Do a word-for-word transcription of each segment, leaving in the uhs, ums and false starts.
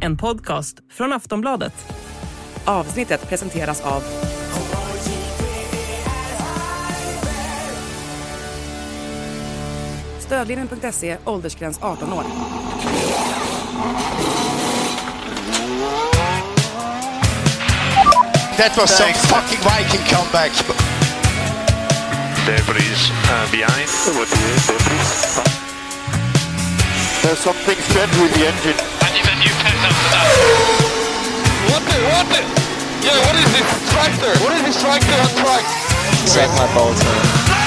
en podcast från Aftonbladet. Avsnittet presenteras av Stödlinjen punkt se, åldersgräns arton år. That was some fucking Viking comeback. Debris uh, behind. There's something strange with the engine. I need a new pen after that. What the, what the? Yeah, what is this tractor? What is this tractor on track? Suck my balls, man.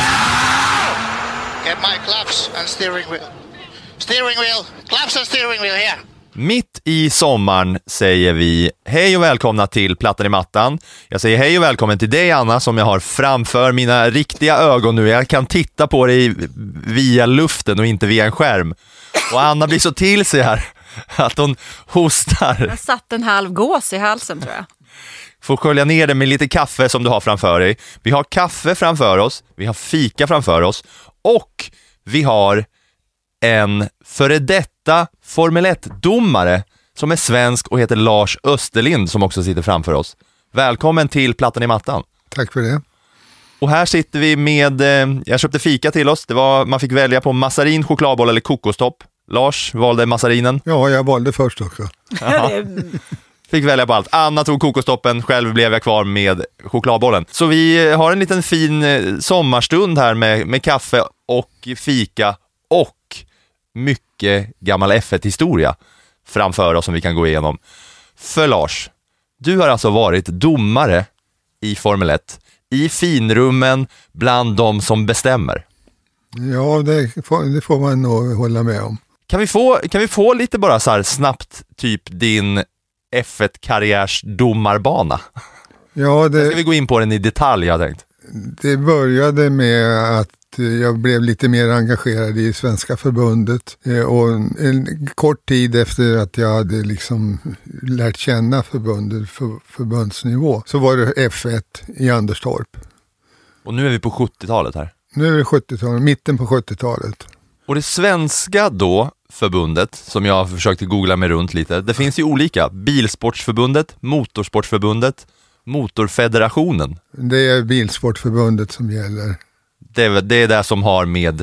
Get my claps and steering wheel. Steering wheel. Claps and steering wheel here. Mitt i sommaren säger vi hej och välkomna till Plattan i mattan. Jag säger hej och välkommen till dig, Anna, som jag har framför mina riktiga ögon nu. Jag kan titta på dig via luften och inte via en skärm. Och Anna blir så till sig här att hon hostar. Jag satt en halv gås i halsen, tror jag. Får skölja ner det med lite kaffe som du har framför dig. Vi har kaffe framför oss, vi har fika framför oss och vi har en före detta Formel ett-domare som är svensk och heter Lars Österlind som också sitter framför oss. Välkommen till Plattan i mattan. Tack för det. Och här sitter vi med, eh, jag köpte fika till oss. Det var, man fick välja på massarin, chokladboll eller kokostopp. Lars valde massarinen. Ja, jag valde först också. Fick välja på allt. Anna tog kokostoppen, själv blev jag kvar med chokladbollen. Så vi har en liten fin sommarstund här med, med kaffe och fika och mycket gammal F ett-historia framför oss som vi kan gå igenom. För Lars, du har alltså varit domare i Formel ett i finrummen bland de som bestämmer. Ja, det får, det får man nog hålla med om. Kan vi få, kan vi få lite bara så här snabbt typ din F ett-karriärs domarbana? Ja, det, ska vi gå in på den i detalj, jag tänkt. Det började med att jag blev lite mer engagerad i Svenska förbundet och en kort tid efter att jag hade liksom lärt känna förbundet för förbundsnivå så var det F ett i Anderstorp. Och nu är vi på sjuttiotalet här. Nu är det sjuttiotalet, mitten på sjuttiotalet. Och det svenska då förbundet som jag har försökt googla mig runt lite, det finns ju olika. Bilsportsförbundet, Motorsportförbundet, Motorfederationen. Det är Bilsportförbundet som gäller. Det är, det är det som har med,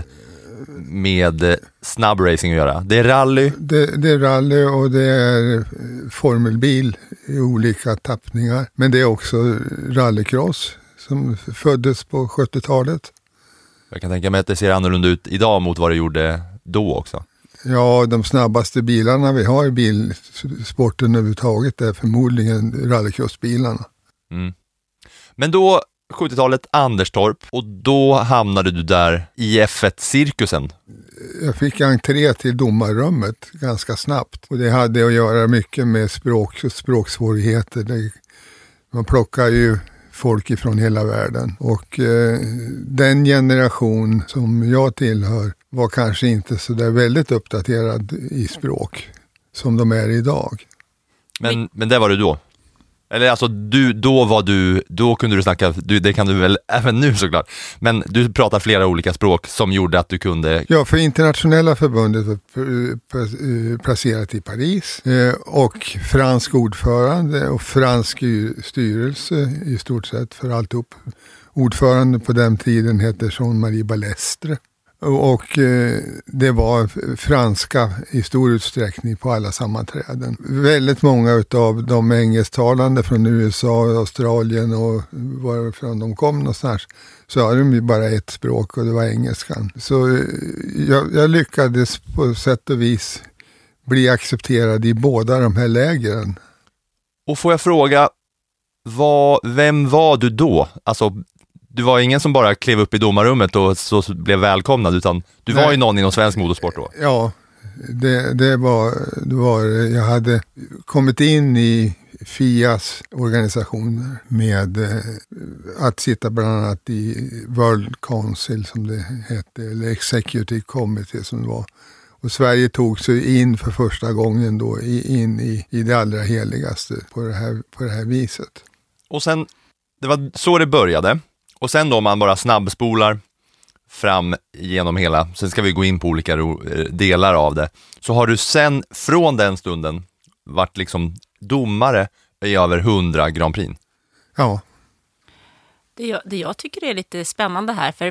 med snabbracing att göra. Det är rally. Det, det är rally och det är formelbil i olika tappningar. Men det är också rallycross som föddes på sjuttiotalet. Jag kan tänka mig att det ser annorlunda ut idag mot vad det gjorde då också. Ja, de snabbaste bilarna vi har i bilsporten överhuvudtaget är förmodligen rallycrossbilarna. Mm. Men då sjuttiotalet Anderstorp och då hamnade du där i F ett-cirkusen. Jag fick entré till domarrummet ganska snabbt och det hade att göra mycket med språk och språksvårigheter. Det, man plockar ju folk ifrån hela världen och eh, den generation som jag tillhör var kanske inte så där väldigt uppdaterad i språk som de är idag. Men, men det var du då? Eller alltså, du, då var du, då kunde du snacka, du, det kan du väl även nu såklart, men du pratar flera olika språk som gjorde att du kunde... Ja, för internationella förbundet var placerat i Paris och fransk ordförande och fransk styrelse i stort sett för alltihop. Ordförande på den tiden hette Jean-Marie Balestre. Och eh, det var franska i stor utsträckning på alla sammanträden. Väldigt många av de engelsktalande från U S A, Australien och varifrån de kom någonstans så hade de ju bara ett språk och det var engelskan. Så eh, jag, jag lyckades på sätt och vis bli accepterad i båda de här lägren. Och får jag fråga, vad, vem var du då? Alltså... Du var ingen som bara klev upp i domarrummet och så blev välkomnad, utan du Nej. var ju någon inom svensk motorsport då. Ja, det, det, var, det var... Jag hade kommit in i F I As organisationer med eh, att sitta bland annat i World Council som det hette, eller Executive Committee som det var. Och Sverige tog sig in för första gången då i, in i, i det allra heligaste på det här, på det här viset. Och sen, det var så det började. Och sen då man bara snabbspolar fram genom hela, sen ska vi gå in på olika delar av det. Så har du sen från den stunden varit liksom domare i över hundra Grand Prix. Ja. Det jag, det jag tycker är lite spännande här, för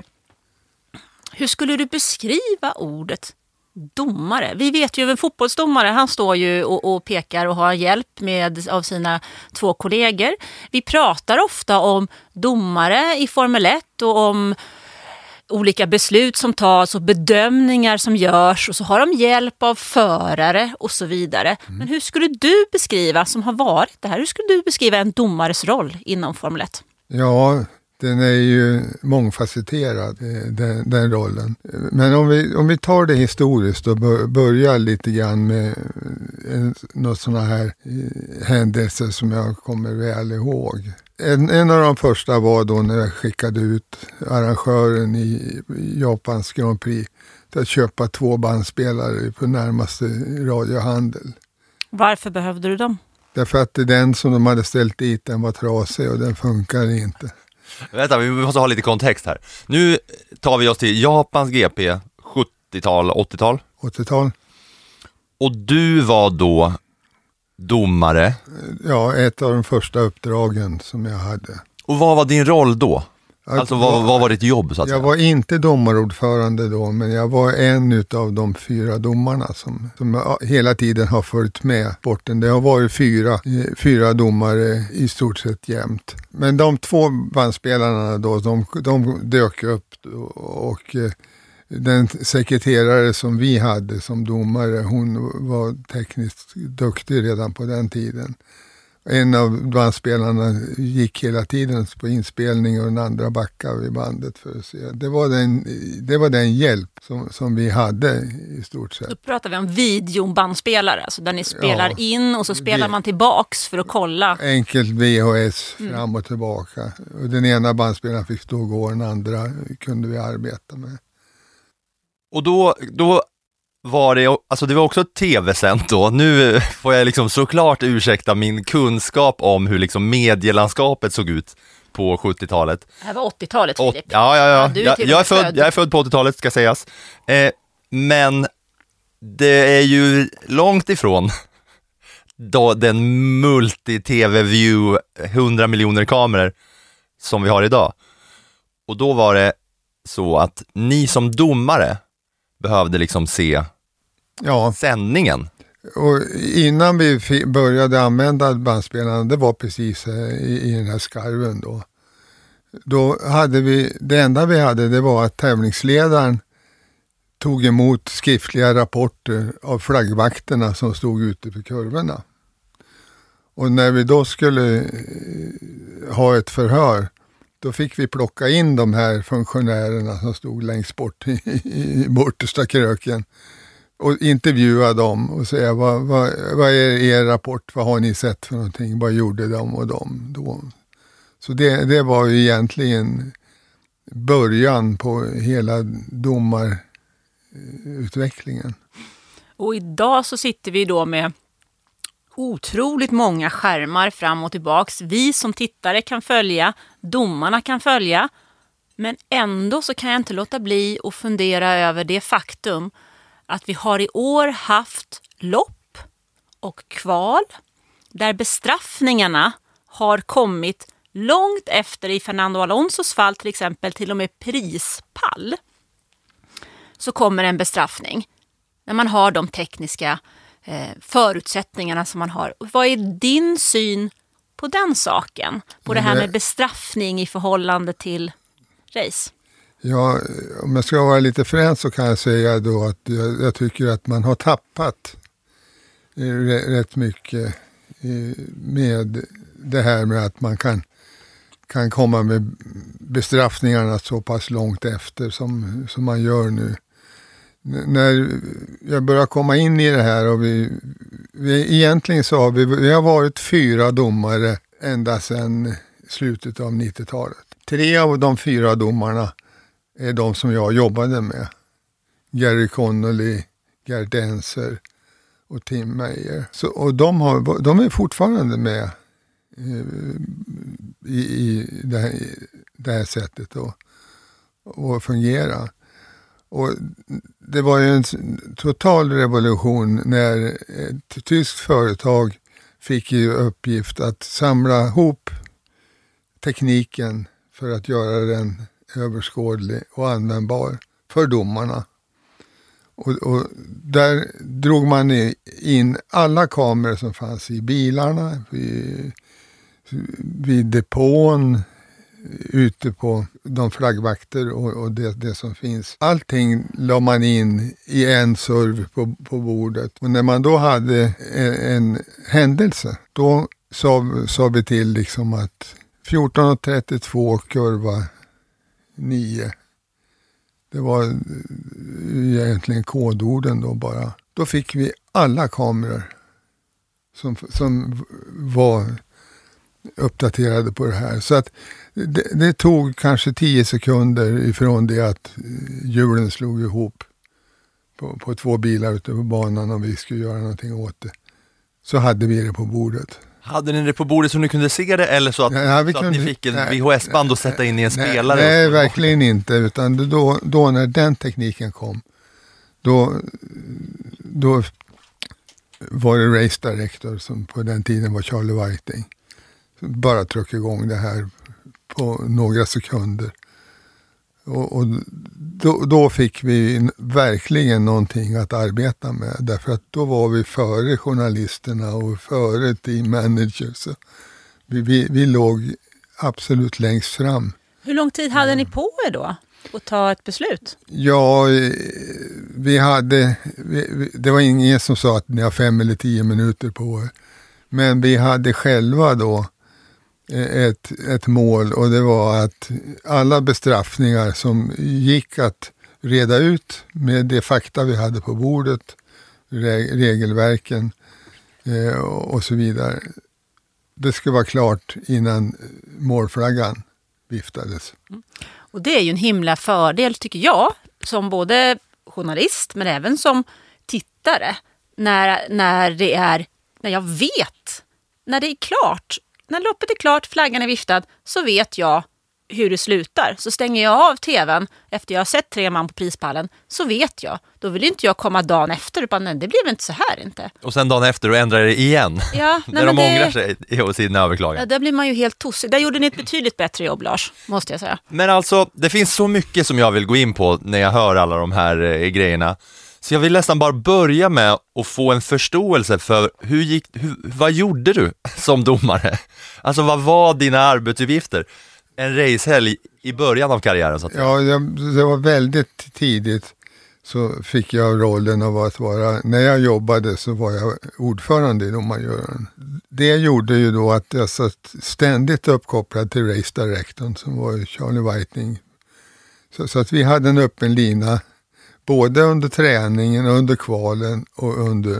hur skulle du beskriva ordet domare? Vi vet ju, en fotbollsdomare, han står ju och, och pekar och har hjälp med av sina två kollegor. Vi pratar ofta om domare i Formel ett och om olika beslut som tas och bedömningar som görs, och så har de hjälp av förare och så vidare. Mm. Men hur skulle du beskriva, som har varit det här, hur skulle du beskriva en domares roll inom Formel ett? Ja, den är ju mångfacetterad, den, den rollen. Men om vi, om vi tar det historiskt och börjar lite grann med en, något sådana här händelser som jag kommer väl ihåg. En, en av de första var då när jag skickade ut arrangören i Japans Grand Prix till att köpa två bandspelare på närmaste radiohandel. Varför behövde du dem? Därför att den som de hade ställt dit, den var trasig och den funkar inte. Vänta, vi måste ha lite kontext här. Nu tar vi oss till Japans G P, sjuttiotal, åttiotal. åttiotal. Och du var då domare. Ja, ett av de första uppdragen som jag hade. Och vad var din roll då? Alltså vad, vad var ditt jobb så att jag säga? var inte domarordförande då, men jag var en av de fyra domarna som, som hela tiden har följt med sporten. Det har varit fyra, fyra domare i stort sett jämt. Men de två bandspelarna då, de, de dök upp och, och den sekreterare som vi hade som domare, hon var tekniskt duktig redan på den tiden. En av bandspelarna gick hela tiden på inspelning och den andra backade vid bandet för att se. Det var den, det var den hjälp som, som vi hade i stort sett. Då pratar vi om videobandspelare, alltså där ni spelar ja, in och så spelar man tillbaks för att kolla. Enkelt V H S fram Mm. och tillbaka. Och den ena bandspelaren fick stå och gå, den andra kunde vi arbeta med. Och då, då var det, alltså det var också tv-sänt då. Nu får jag liksom såklart ursäkta min kunskap om hur liksom medielandskapet såg ut på sjuttiotalet. Det här var åttiotalet, Filip. Åt, ja, ja, ja. Ja, du är jag, till och jag, är med född, född. jag är född på åttiotalet, ska sägas. Eh, men det är ju långt ifrån då den multi-tv-view, hundra miljoner kameror som vi har idag. Och då var det så att ni som domare behövde liksom se ja. sändningen. Och innan vi f- började använda bandspelarna, det var precis i, i den här skarven då. Då hade vi, det enda vi hade, det var att tävlingsledaren tog emot skriftliga rapporter av flaggvakterna som stod ute för kurvorna. Och när vi då skulle eh, ha ett förhör, då fick vi plocka in de här funktionärerna som stod längst bort i, i bortersta kröken och intervjua dem och säga vad, vad, vad är er rapport, vad har ni sett för någonting, vad gjorde de och de då. Så det, det var ju egentligen början på hela domarutvecklingen. Och idag så sitter vi då med otroligt många skärmar fram och tillbaks. Vi som tittare kan följa, domarna kan följa, men ändå så kan jag inte låta bli att fundera över det faktum att vi har i år haft lopp och kval där bestraffningarna har kommit långt efter, i Fernando Alonsos fall till exempel, till och med prispall. Så kommer en bestraffning när man har de tekniska eh, förutsättningarna som man har. Vad är din syn på den saken? På det här med bestraffning i förhållande till race? Ja, om jag ska vara lite frän så kan jag säga då att jag, jag tycker att man har tappat rätt mycket med det här med att man kan, kan komma med bestraffningarna så pass långt efter som, som man gör nu. N- när jag börjar komma in i det här och vi, vi egentligen så har vi, vi har varit fyra domare ända sedan slutet av nittiotalet. Tre av de fyra domarna är de som jag jobbade med. Gary Connolly, Gert Enser och Tim Meyer. Så, och de, har, de är fortfarande med i, i det, här, det här sättet att, att fungera. Och det var ju en total revolution när ett tyskt företag fick i uppgift att samla ihop tekniken för att göra den överskådlig och användbar för domarna. Och, och där drog man in alla kameror som fanns i bilarna, vid, vid depån, ute på de flaggvakter och, och det, det som finns. Allting la man in i en serv på, på bordet. Och när man då hade en, en händelse, då sa, sa vi till liksom att fjorton trettiotvå kurva nio. Det var egentligen kodorden då bara. Då fick vi alla kameror som, som var uppdaterade på det här. Så att det, det tog kanske tio sekunder ifrån det att hjulen slog ihop på, på två bilar ute på banan och vi skulle göra någonting åt det. Så hade vi det på bordet. Hade ni det på bordet så ni kunde se det eller så att, ja, vi så kunde, att ni fick en V H S-band och sätta in i en nej, spelare? Nej, verkligen inte. Utan då, då när den tekniken kom, då, då var det Race Director som på den tiden var Charlie Whiting. Bara tryck igång det här på några sekunder. Och, och då, då fick vi verkligen någonting att arbeta med. Därför att då var vi före journalisterna och före team managers. Vi, vi, vi låg absolut längst fram. Hur lång tid hade ni på er då att ta ett beslut? Ja, vi hade... Vi, det var ingen som sa att ni har fem eller tio minuter på er. Men vi hade själva då Ett, ett mål och det var att alla bestraffningar som gick att reda ut med det fakta vi hade på bordet, reg- regelverken eh, och, och så vidare. Det skulle vara klart innan målflaggan viftades. Mm. Och det är ju en himla fördel tycker jag som både journalist men även som tittare när, när det är, när jag vet, när det är klart. När loppet är klart, flaggan är viftad, så vet jag hur det slutar. Så stänger jag av tvn efter jag har sett tre man på prispallen, så vet jag. Då vill inte jag komma dagen efter, utan nej, det blev inte så här inte. Och sen dagen efter och ändrar det igen. Ja, när nej, de det... ångrar sig i sina överklagan. Ja, där blir man ju helt tossig. Där gjorde ni ett betydligt bättre jobb, Lars, måste jag säga. Men alltså, det finns så mycket som jag vill gå in på när jag hör alla de här eh, grejerna. Så jag vill nästan bara börja med att få en förståelse för hur gick, hur, vad gjorde du som domare? Alltså vad var dina arbetsuppgifter? En racehelg i början av karriären så att säga. Ja, jag, det var väldigt tidigt så fick jag rollen av att vara, när jag jobbade så var jag ordförande i domarjuryn. Det gjorde ju då att jag satt ständigt uppkopplad till Race Directorn som var Charlie Whiting. Så, så att vi hade en öppen lina både under träningen, under kvalen och under,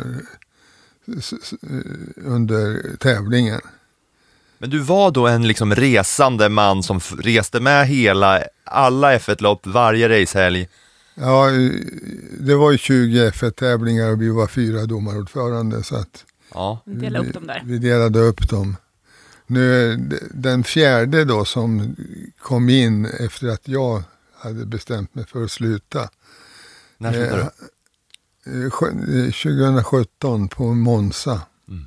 under tävlingen. Men du var då en liksom resande man som reste med hela, alla F ett-lopp, varje racehelg. Ja, det var ju tjugo F ett-tävlingar och vi var fyra domarordförande så att ja. Vi delade upp dem där. Vi delade upp dem. Nu, den fjärde då som kom in efter att jag hade bestämt mig för att sluta. När slutade du? tjugo sjutton på Monza. Mm.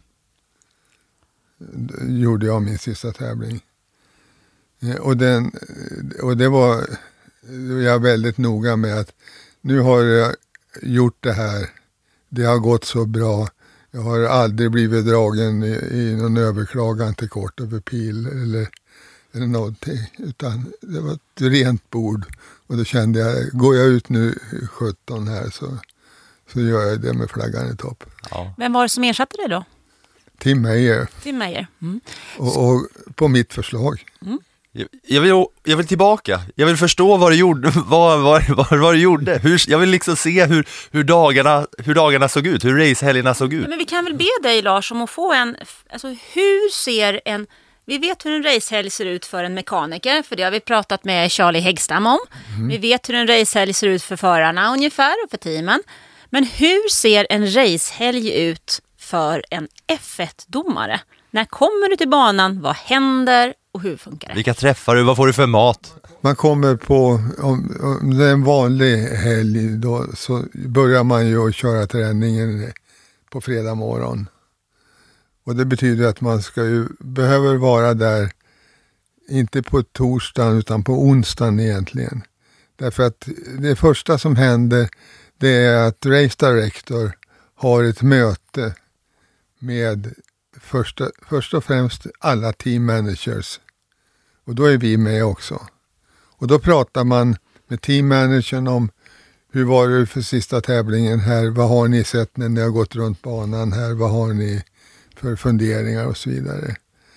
Gjorde jag min sista tävling. Och, den, och det var jag är väldigt noga med att nu har jag gjort det här. Det har gått så bra. Jag har aldrig blivit dragen i, i någon överklagan till Court of Appeal eller, eller någonting. Utan det var ett rent bord. Och då kände jag, går jag ut nu sjutton här så, så gör jag det med flaggan i topp. Ja. Vem var det som ersatte dig då? Tim Meyer. Tim Meyer. Mm. Och, och på mitt förslag. Mm. Jag vill, jag vill tillbaka. Jag vill förstå vad du gjorde. Vad, vad, vad, vad du gjorde. Hur, jag vill liksom se hur, hur, dagarna, hur dagarna såg ut. Hur racehelgerna såg ut. Men vi kan väl be dig, Lars, om att få en... Alltså, hur ser en... Vi vet hur en racehelg ser ut för en mekaniker. För det har vi pratat med Charlie Häggstam om. Mm. Vi vet hur en racehelg ser ut för förarna ungefär och för teamen. Men hur ser en racehelg ut för en F ett-domare? När kommer du till banan? Vad händer? och hur funkar det? Vilka träffar du? Vad får du för mat? Man kommer på, om, om det är en vanlig helg då, så börjar man ju att köra träningen på fredag morgon. Och det betyder att man ska ju, behöver vara där, inte på torsdagen utan på onsdagen egentligen. Därför att det första som händer, det är att Race Director har ett möte med första, först och främst alla team managers. Och då är vi med också. Och då pratar man med team managern om hur var det för sista tävlingen här, vad har ni sett när ni har gått runt banan här, vad har ni för funderingar och så vidare.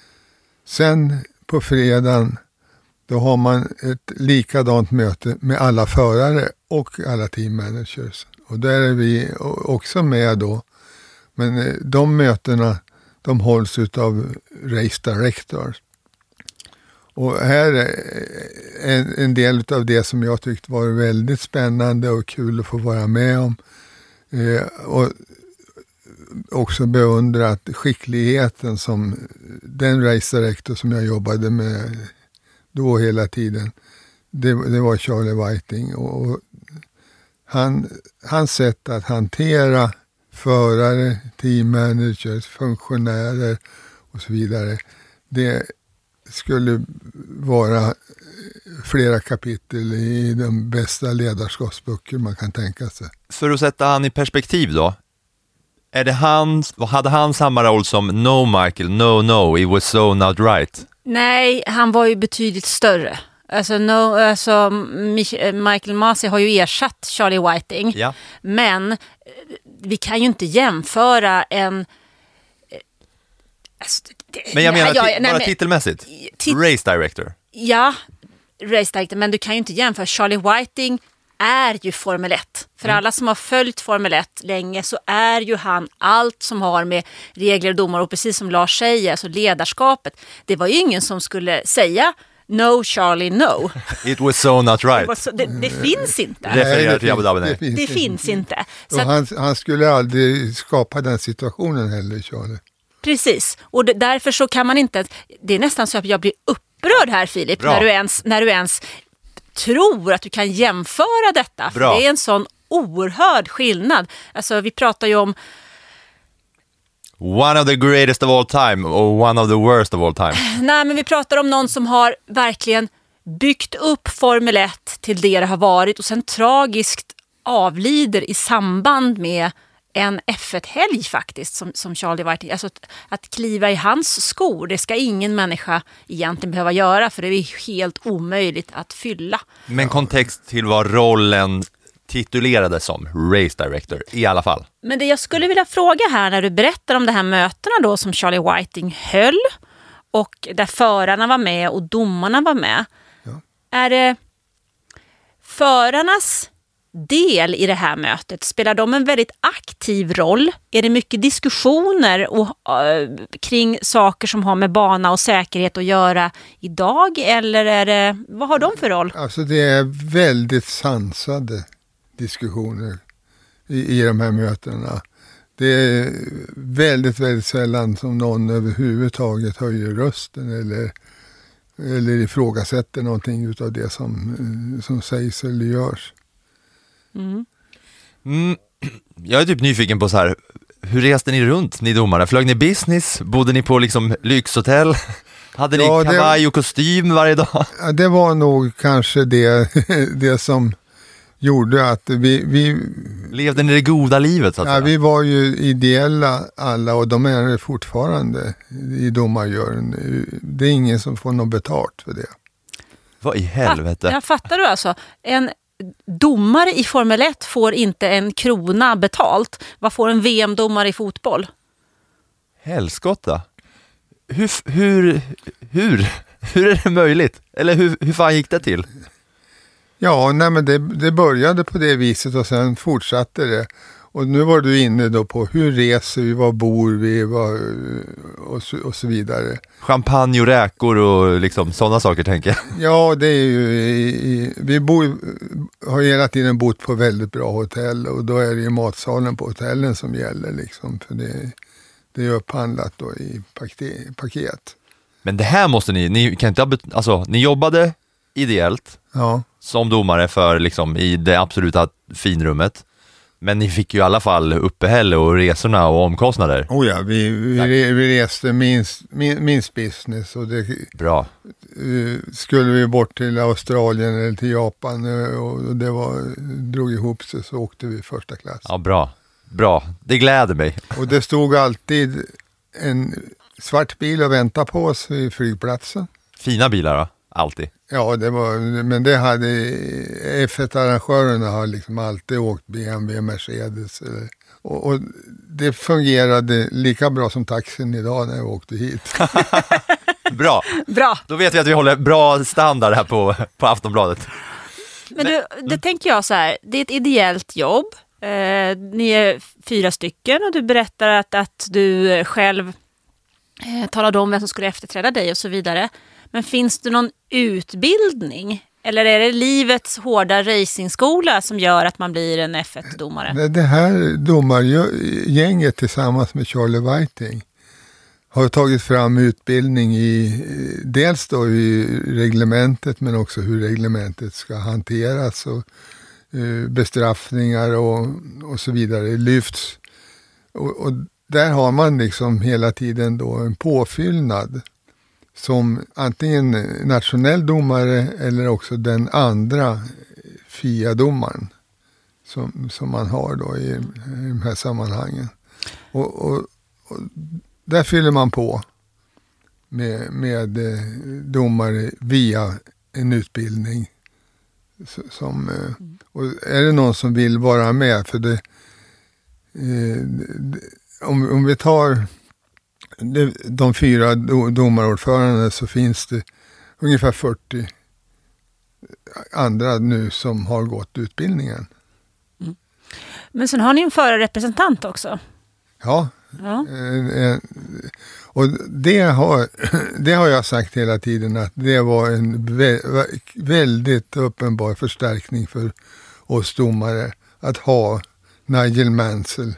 Sen på fredagen då har man ett likadant möte med alla förare och alla team managers. Och där är vi också med då. Men de mötena, de hålls utav Race Director. Och här är en, en del av det som jag tyckte var väldigt spännande och kul att få vara med om. Eh, och också beundrat skickligheten som den Race Director som jag jobbade med då hela tiden. Det, det var Charlie Whiting. Och, och han, hans sätt att hantera förare, team managers, funktionärer och så vidare. Det skulle vara flera kapitel i de bästa ledarskapsböcker man kan tänka sig. För att sätta han i perspektiv då. Är det han, hade han samma roll som No Michael, no no, it was so not right? Nej, han var ju betydligt större. Alltså, no, alltså Michael Masi har ju ersatt Charlie Whiting. Ja. Men vi kan ju inte jämföra en... Alltså, det, men jag menar, ja, t- ja, bara nej, titelmässigt. Tit- Race Director. Ja, Race Director. Men du kan ju inte jämföra. Charlie Whiting är ju Formel ett. För mm. alla som har följt Formel ett länge så är ju han allt som har med regler och domar. Och precis som Lars säger, alltså ledarskapet. Det var ju ingen som skulle säga no Charlie, no. It was so not right. Det, så, det, det finns inte. Refererar till Abu Dhabi. Det, finns, det finns inte. Så och att, han, han skulle aldrig skapa den situationen heller, Charlie. Precis, och det, därför så kan man inte... Det är nästan så att jag blir upprörd här, Filip, när du, ens, när du ens tror att du kan jämföra detta. För det är en sån oerhörd skillnad. Alltså, vi pratar ju om... One of the greatest of all time och one of the worst of all time. Nej, men vi pratar om någon som har verkligen byggt upp Formel ett till det det har varit och sen tragiskt avlider i samband med en F ett-helg faktiskt som, som Charlie Whiting. Alltså att, att kliva i hans skor, det ska ingen människa egentligen behöva göra för det är helt omöjligt att fylla. Men kontext till vad rollen titulerades som Race Director i alla fall. Men det jag skulle vilja fråga här när du berättar om de här mötena då som Charlie Whiting höll och där förarna var med och domarna var med. Ja. Är det förarnas del i det här mötet? Spelar de en väldigt aktiv roll? Är det mycket diskussioner och, uh, kring saker som har med bana och säkerhet att göra idag? Eller är det, vad har de för roll? Alltså det är väldigt sansade diskussioner i, i de här mötena. Det är väldigt, väldigt sällan som någon överhuvudtaget höjer rösten eller, eller ifrågasätter någonting utav det som, som sägs eller görs. Mm. Mm, jag är typ nyfiken på så här, hur reste ni runt, ni domare? Flög ni business? Bodde ni på liksom lyxhotell? Hade ni ja, kavaj och kostym varje dag? Ja, det var nog kanske det, det som gjorde att vi... vi levde ni det goda livet? Så att ja, säga? Vi var ju ideella alla och de är fortfarande i domargören. Det är ingen som får något betalt för det. Vad i helvete? Jag fattar du alltså. En domare i Formel ett får inte en krona betalt. Vad får en V M-domare i fotboll? Helskotta. Hur, hur, hur, hur är det möjligt? Eller hur, hur fan gick det till? Ja, nej men det, det började på det viset och sen fortsatte det. Och nu var du inne då på hur reser vi, var bor vi var, och, så, och så vidare. Champagne och räkor och liksom sådana saker tänker jag. Ja, det är ju, i, i, vi bor, har hela tiden bott på väldigt bra hotell och då är det ju matsalen på hotellen som gäller liksom. För det, det är upphandlat då i paket. Men det här måste ni, ni kan inte ha, bet- alltså ni jobbade ideellt Ja. som domare för liksom i det absoluta finrummet. Men ni fick ju i alla fall uppehälle och resorna och omkostnader. Oh ja, vi, vi, re, vi reste minst, min, minst business och det Bra. uh, skulle vi bort till Australien eller till Japan uh, och det var, drog ihop sig så åkte vi första klass. Ja, bra. Bra. Det gläder mig. Och det stod alltid en svart bil och väntade på oss i flygplatsen. Fina bilar då? Alltid. Ja, det var, men det hade F ett-arrangörerna har liksom alltid åkt B M W, Mercedes. Och, och det fungerade lika bra som taxin idag när jag åkte hit. Bra. Bra. Då vet vi att vi håller bra standard här på, på Aftonbladet. Men du, det tänker jag så här, det är ett ideellt jobb. Eh, ni är fyra stycken och du berättar att, att du själv eh, talade om vem som skulle efterträda dig och så vidare. Men finns det någon utbildning? Eller är det livets hårda racingskola som gör att man blir en F ett-domare? Det, det här domargänget tillsammans med Charlie Whiting har tagit fram utbildning i dels då i reglementet men också hur reglementet ska hanteras och uh, bestraffningar och, och så vidare lyfts. Och, och där har man liksom hela tiden då en påfyllnad som antingen nationell domare eller också den andra F I A-domaren som, som man har då i, i de här sammanhangen. Och, och, och där fyller man på med, med domare via en utbildning. Som, och är det någon som vill vara med, för det, om, om vi tar de, de fyra domarordförande så finns det ungefär fyrtio andra nu som har gått utbildningen. Mm. Men sen har ni en förarrepresentant också. Ja. Ja. Och det har, det har jag sagt hela tiden att det var en vä- väldigt uppenbar förstärkning för oss domare att ha Nigel Mansell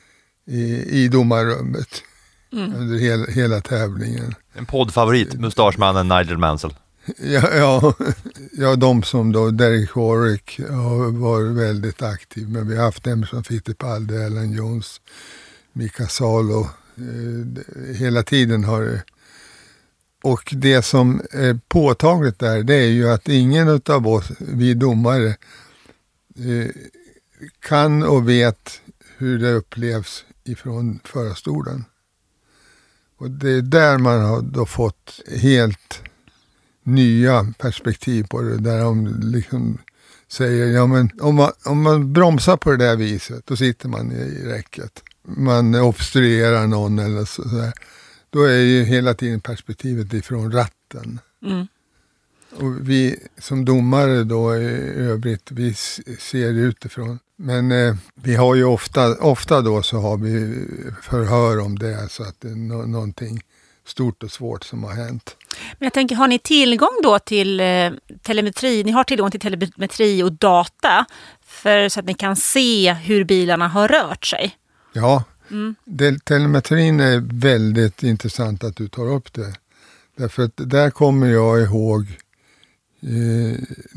i, i domarrummet mm. under hela, hela tävlingen. En poddfavorit, mustaschmannen Nigel Mansell. Ja, ja, ja, de som då, Derek Warwick har varit väldigt aktiv, men vi har haft Emerson Fittipaldi, Alan Jones, Mika Salo, eh, hela tiden har det. Och det som är påtagligt där, det är ju att ingen av oss, vi domare, eh, kan och vet hur det upplevs ifrån förarstolen. Och det är där man har då fått helt nya perspektiv på det, där de liksom säger, ja men om man, om man bromsar på det där viset, då sitter man i räcket. Man obstruerar någon eller så där. Då är ju hela tiden perspektivet ifrån ratten. Mm. Och vi som domare då i övrigt, vi ser utifrån. Men eh, vi har ju ofta, ofta då så har vi förhör om det, så att det är no- någonting stort och svårt som har hänt. Men jag tänker, har ni tillgång då till eh, telemetri? Ni har tillgång till telemetri och data för, så att ni kan se hur bilarna har rört sig? Ja, mm. det, telemetrin är väldigt intressant att du tar upp det. Därför att där kommer jag ihåg eh,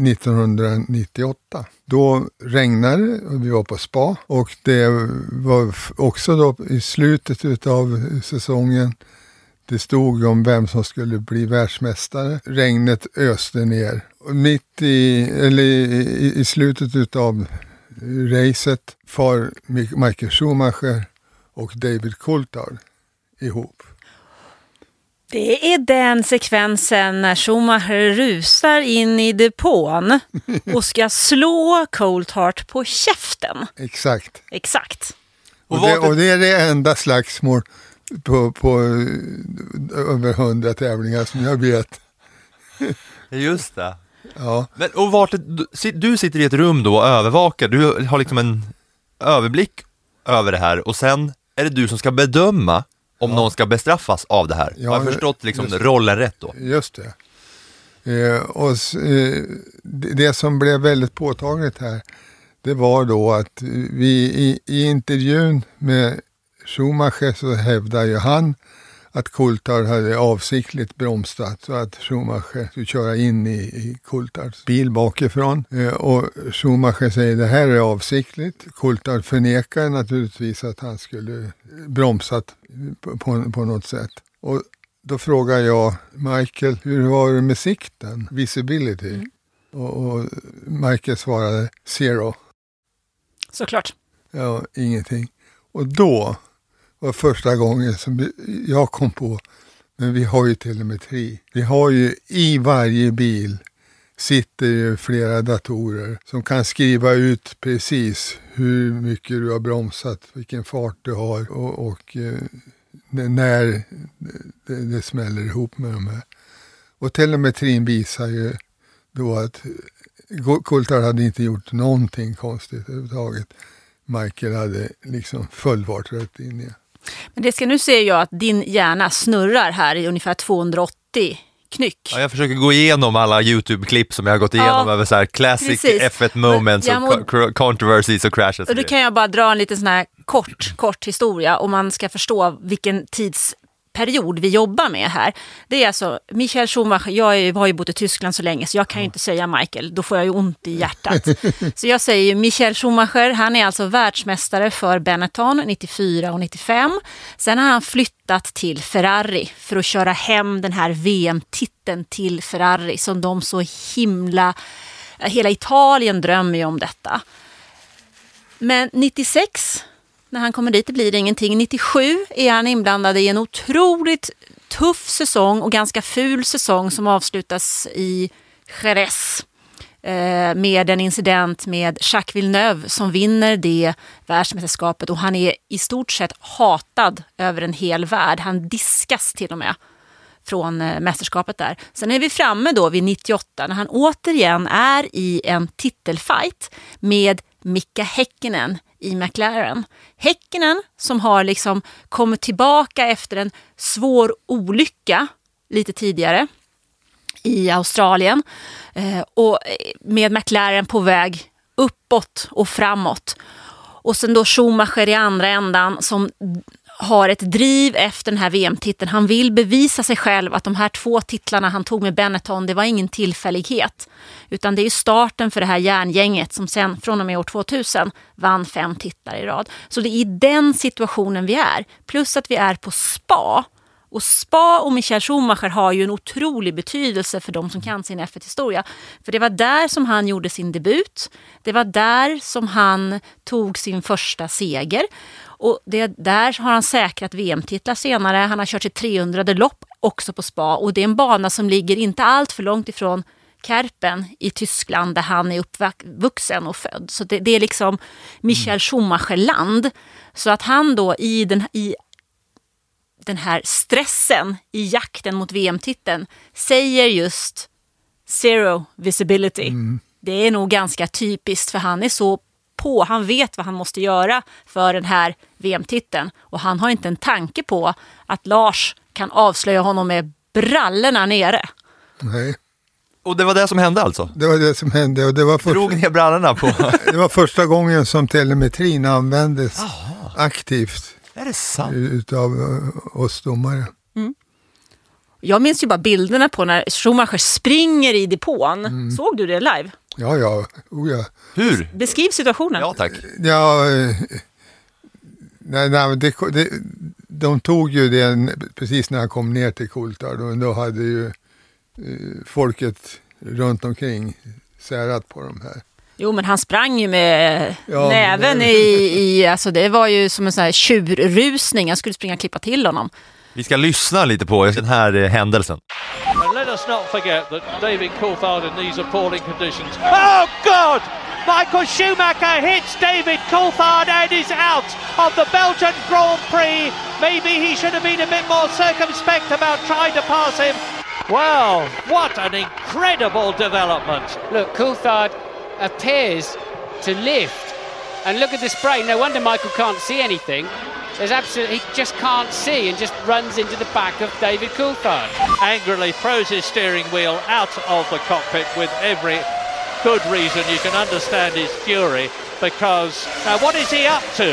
nittonhundranittioåtta. Då regnade det och vi var på spa. Och det var också då i slutet av säsongen. Det stod om vem som skulle bli världsmästare. Regnet öste ner. Och mitt i, eller i, i slutet av racet far Michael Schumacher och David Coulthard ihop. Det är den sekvensen när Schumacher rusar in i depån och ska slå Coulthard på käften. Exakt. Exakt. Och det, och det är det enda slagsmål på, på över hundra tävlingar som jag vet. Just det. Ja. Men, och vart, du sitter i ett rum då och övervakar. Du har liksom en överblick över det här. Och sen är det du som ska bedöma om ja. någon ska bestraffas av det här. Ja, har jag förstått liksom rollen rätt då? Just det. Eh, och eh, det som blev väldigt påtagligt här, det var då att vi i, i intervjun med Schumacher så hävdar ju han att Coulthard hade avsiktligt bromsat så att Schumacher skulle köra in i, i Coulthards bil bakifrån. Eh, och Schumacher säger det här är avsiktligt. Coulthard förnekar naturligtvis att han skulle bromsat på, på, på något sätt. Och då frågar jag Michael, hur var det med sikten? Visibility. Mm. Och, och Michael svarade zero. Såklart. Ja, ingenting. Och då var första gången som jag kom på, men vi har ju telemetri. Vi har ju i varje bil sitter ju flera datorer som kan skriva ut precis hur mycket du har bromsat, vilken fart du har och, och eh, när det, det smäller ihop med de här. Och telemetrin visar ju då att Coulthard hade inte gjort någonting konstigt överhuvudtaget. Michael hade liksom fullvart rätt in i. Men det ska nu se jag att din hjärna snurrar här i ungefär tvåhundraåttio knyck. Ja, jag försöker gå igenom alla YouTube-klipp som jag har gått igenom ja, över så här classic precis. F ett moments och må... controversies och crashes. Och då kan jag bara dra en liten sån här kort, kort historia om man ska förstå vilken tidsperiod vi jobbar med här. Det är alltså Michael Schumacher, jag har ju bott i Tyskland så länge så jag kan ju inte säga Michael, då får jag ju ont i hjärtat. Så jag säger ju Michael Schumacher, han är alltså världsmästare för Benetton nittiofyra och nittiofem. Sen har han flyttat till Ferrari för att köra hem den här V M-titeln till Ferrari som de så himla, hela Italien drömmer ju om detta. Men nittiosex, när han kommer dit, det blir det ingenting. nittiosju är han inblandad i en otroligt tuff säsong och ganska ful säsong som avslutas i Jerez eh, med en incident med Jacques Villeneuve som vinner det världsmästerskapet och han är i stort sett hatad över en hel värld. Han diskas till och med från eh, mästerskapet där. Sen är vi framme då vid nittioåtta när han återigen är i en titelfight med Mika Häkkinen i McLaren. Häkkinen som har liksom kommit tillbaka efter en svår olycka lite tidigare i Australien eh, och med McLaren på väg uppåt och framåt. Och sen då Schumacher i andra ändan som har ett driv efter den här V M-titeln. Han vill bevisa sig själv att de här två titlarna han tog med Benetton, det var ingen tillfällighet. Utan det är ju starten för det här järngänget som sen från och med år tvåtusen vann fem titlar i rad. Så det är i den situationen vi är. Plus att vi är på Spa. Och Spa och Michael Schumacher har ju en otrolig betydelse för de som kan sin F ett-historia. För det var där som han gjorde sin debut. Det var där som han tog sin första seger. Och det, där har han säkrat V M-titlar senare. Han har kört sitt trehundrade lopp också på Spa. Och det är en bana som ligger inte allt för långt ifrån Kerpen i Tyskland där han är uppvuxen och född. Så det, det är liksom Michael Schumacher-land. Så att han då i den, i den här stressen i jakten mot V M-titeln säger just zero visibility. Mm. Det är nog ganska typiskt för han är så på, han vet vad han måste göra för den här V M-titeln och han har inte en tanke på att Lars kan avslöja honom med brallorna nere. Nej. Och det var det som hände alltså? Det var det som hände och det var första, drog ner brallorna på. Det var första gången som telemetrin användes Aha. aktivt. Är det sant? Utav oss domare. Mm. Jag minns ju bara bilderna på när Schumacher springer i depån. Mm. Såg du det live? Ja, ja. Oh, ja. Hur? Beskriv situationen. Ja, tack. Ja, nej, nej, det, det, de tog ju det precis när han kom ner till Coulthard och då hade ju eh, folket runt omkring särat på de här. Jo, men han sprang ju med ja, näven i, i, alltså det var ju som en sån här tjurrusning. Jag skulle springa och klippa till honom. Vi ska lyssna lite på den här eh, händelsen. And let us not forget that David Coulthard in these appalling conditions. Oh God! Michael Schumacher hits David Coulthard and is out of the Belgian Grand Prix. Maybe he should have been a bit more circumspect about trying to pass him. Well, what an incredible development. Look, Coulthard appears to lift. And look at the spray. No wonder Michael can't see anything. There's absolutely, he just can't see and just runs into the back of David Coulthard. Angrily throws his steering wheel out of the cockpit with every good reason. You can understand his fury because now what is he up to?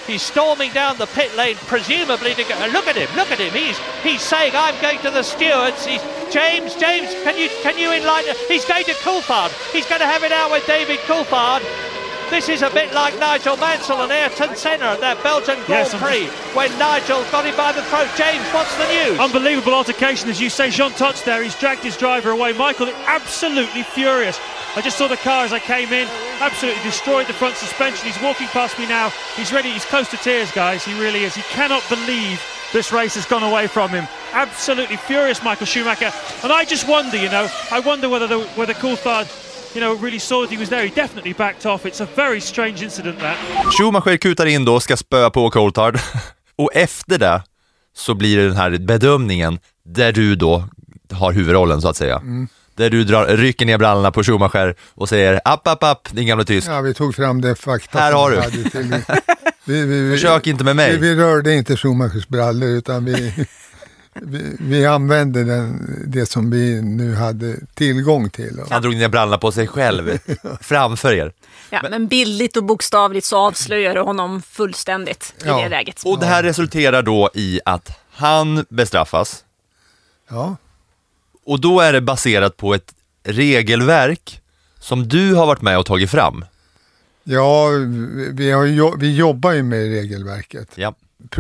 He's storming down the pit lane, presumably to go. Look at him! Look at him! He's he's saying, "I'm going to the stewards." He's James. James, can you can you enlighten? He's going to Coulthard. He's going to have it out with David Coulthard. This is a bit like Nigel Mansell and Ayrton Senna at that Belgian Grand yes, Prix when Nigel got him by the throat. James, what's the news? Unbelievable altercation, as you say. Jean Tut's there. He's dragged his driver away. Michael, absolutely furious. I just saw the car as I came in. Absolutely destroyed the front suspension. He's walking past me now. He's ready. He's close to tears, guys. He really is. He cannot believe this race has gone away from him. Absolutely furious, Michael Schumacher. And I just wonder, you know, I wonder whether the, whether Coulthard, you know, really saw that he was there. He definitely backed off. It's a very strange incident that. Schumacher kutar in då, ska spöa på Coulthard. Och efter det så blir det den här bedömningen där du då har huvudrollen, så att säga. Mm. Där du drar, rycker ner brallorna på Schumacher och säger app, app, app, din gamla tysk. Ja, vi tog fram det fakta. Här har du. Till. Vi, vi, vi, Försök inte med mig. Vi, vi rörde inte Schumachers brallor, utan vi, vi, vi använde den, det som vi nu hade tillgång till. Han drog ner brallorna på sig själv framför er. Ja, men, men bildligt och bokstavligt så avslöjar det honom fullständigt i ja. det läget. Och det här resulterar då i att han bestraffas. Ja. Och då är det baserat på ett regelverk som du har varit med och tagit fram. Ja, vi, har, vi jobbar ju med regelverket. Ja.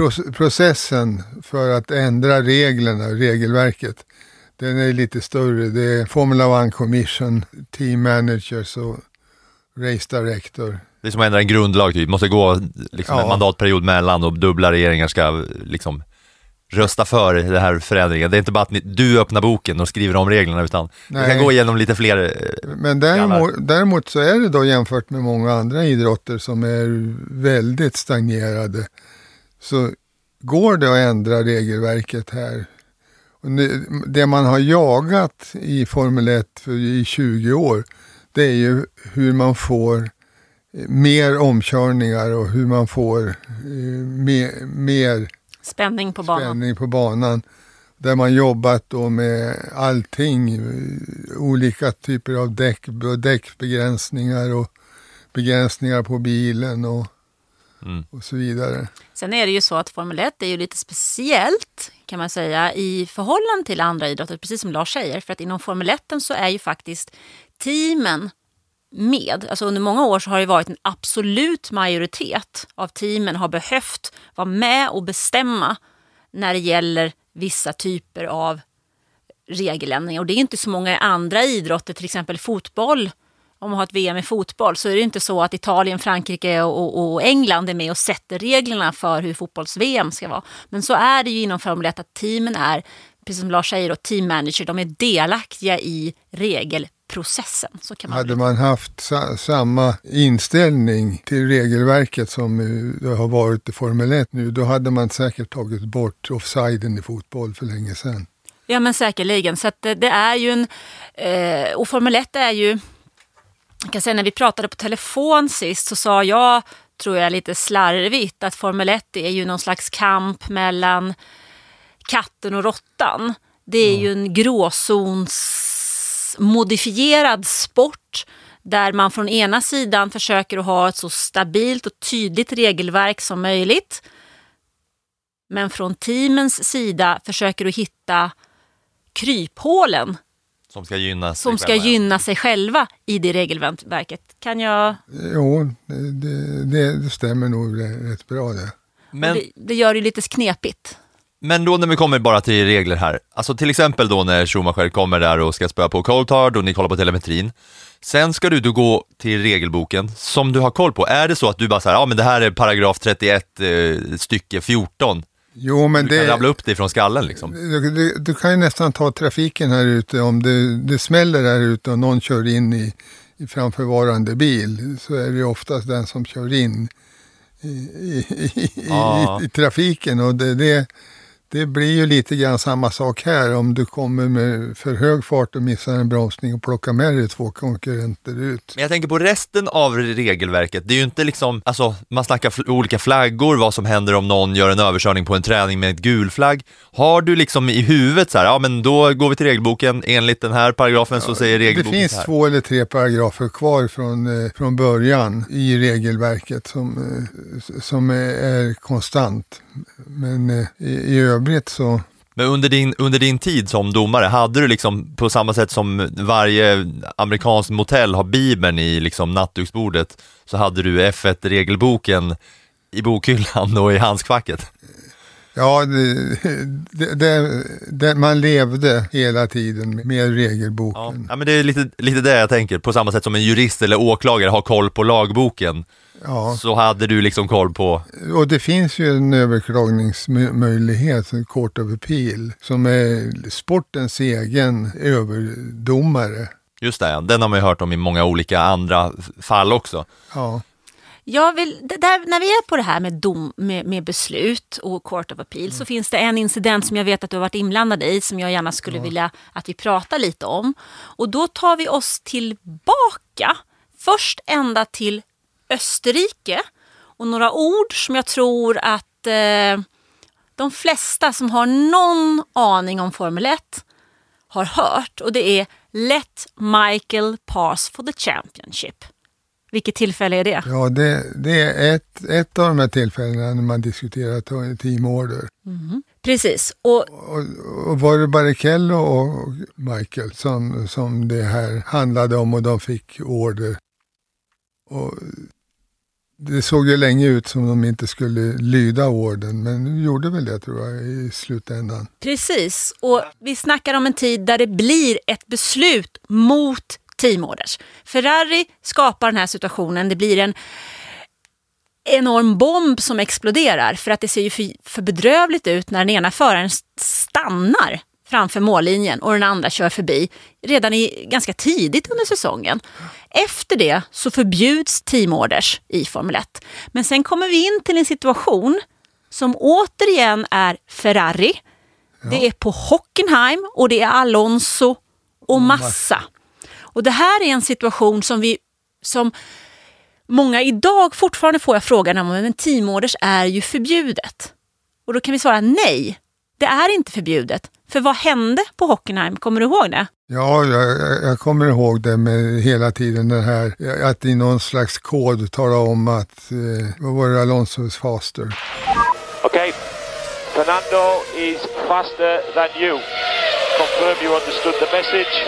Processen för att ändra reglerna, regelverket, den är lite större. Det är Formula One Commission, Team Managers och Race Director. Det är som att ändra en grundlag, typ. Måste gå liksom ja. en mandatperiod mellan och dubbla regeringar ska liksom rösta för det här förändringen. Det är inte bara att ni, du öppnar boken och skriver om reglerna, utan Nej. det kan gå igenom lite fler. Men däremot, däremot så är det då, jämfört med många andra idrotter som är väldigt stagnerade, så går det att ändra regelverket här. Och det man har jagat i Formel ett för i tjugo år, det är ju hur man får mer omkörningar och hur man får mer, mer spänning på banan. Spänning på banan. Där man jobbat då med allting, olika typer av däck, däckbegränsningar och begränsningar på bilen och, mm. och så vidare. Sen är det ju så att Formel ett är ju lite speciellt, kan man säga, i förhållande till andra idrotter, precis som Lars säger. För att inom Formel ett så är ju faktiskt teamen med. Alltså under många år så har det varit en absolut majoritet av teamen har behövt vara med och bestämma när det gäller vissa typer av regeländringar. Och det är inte så många andra idrotter, till exempel fotboll. Om man har ett V M i fotboll så är det inte så att Italien, Frankrike och, och England är med och sätter reglerna för hur fotbolls-V M ska vara. Men så är det ju inom Formel ett att teamen är, precis som Lars säger, och team manager, de är delaktiga i regelprocessen. Så kan man Hade man haft sa- samma inställning till regelverket som det har varit i Formel ett nu, då hade man säkert tagit bort offsiden i fotboll för länge sedan. Ja, men säkerligen. Så att det, det är ju en... Eh, och Formel ett är ju... Jag kan säga, när vi pratade på telefon sist så sa jag, tror jag lite slarvigt, att Formel ett är ju någon slags kamp mellan katten och råttan. Det är mm. ju en gråzonsmodifierad sport där man från ena sidan försöker att ha ett så stabilt och tydligt regelverk som möjligt. Men från teamens sida försöker du hitta kryphålen som ska gynna sig som ska själva. gynna sig själva i det regelverket. Kan jag... Jo, det, det, det stämmer nog rätt bra det. Men... Det, det gör det lite knepigt. Men då när vi kommer bara till regler här. Alltså till exempel då när Schumacher kommer där och ska spöa på Coulthard och ni kollar på telemetrin. Sen ska du då gå till regelboken som du har koll på. Är det så att du bara säger, ja men det här är paragraf trettioett eh, stycke fjorton. Jo, men du det, kan rabbla upp det från skallen liksom. Du, du, du kan ju nästan ta trafiken här ute. Om det, det smäller här ute och någon kör in i, i framförvarande bil, så är det oftast den som kör in i, i, i, ah. i, i trafiken. Och det, det, det blir ju lite grann samma sak här. Om du kommer med för hög fart och missar en bromsning och plockar med dig två konkurrenter ut. Men jag tänker på resten av regelverket. Det är ju inte liksom, alltså man snackar fl- olika flaggor, vad som händer om någon gör en överkörning på en träning med ett gul flagg. Har du liksom i huvudet så här, ja men då går vi till regelboken enligt den här paragrafen, så säger regelboken. Det finns här. två eller tre paragrafer kvar från, eh, från början i regelverket som, eh, som är, är konstant. Men eh, i, i övrigt så... Men under din, under din tid som domare, hade du liksom på samma sätt som varje amerikansk motell har bibeln i liksom nattduksbordet, så hade du F ett-regelboken i bokhyllan och i handskfacket? Ja, det, det, det, det, man levde hela tiden med regelboken. Ja, men det är lite, lite det jag tänker. På samma sätt som en jurist eller åklagare har koll på lagboken, ja. Så hade du liksom koll på... Och det finns ju en överklagningsmöjlighet, en court of appeal, som är sportens egen överdomare. Just det, den har man ju hört om i många olika andra fall också. Ja. Jag vill, där, när vi är på det här med, dom, med, med beslut och court of appeal, mm. så finns det en incident som jag vet att du har varit inblandad i, som jag gärna skulle ja. vilja att vi pratar lite om. Och då tar vi oss tillbaka, först ända till Österrike, och några ord som jag tror att eh, de flesta som har någon aning om Formel ett har hört, och det är Let Michael pass for the championship. Vilket tillfälle är det? Ja, det, det är ett, ett av de här tillfällena när man diskuterar teamorder. Mm. Precis. Och, och, och var det Barrichello och Michael som, som det här handlade om, och de fick order. Och det såg ju länge ut som de inte skulle lyda orden, men nu gjorde väl det, tror jag, i slutändan. Precis, och vi snackar om en tid där det blir ett beslut mot teamorders. Ferrari skapar den här situationen. Det blir en enorm bomb som exploderar, för att det ser ju för, för bedrövligt ut när den ena föraren stannar framför mållinjen och den andra kör förbi redan i ganska tidigt under säsongen. Efter det så förbjuds teamorders i Formel ett. Men sen kommer vi in till en situation som återigen är Ferrari. Ja. Det är på Hockenheim och det är Alonso och Massa. Och det här är en situation som vi, som många idag fortfarande får jag frågan om, men teamorders är ju förbjudet. Och då kan vi svara nej, det är inte förbjudet. För vad hände på Hockenheim? Kommer du ihåg det? Ja, jag, jag kommer ihåg det med hela tiden den här, att i någon slags kod tala om att eh, vad var det, Alonso is faster. Okay, Fernando is faster than you. Confirm you understood the message.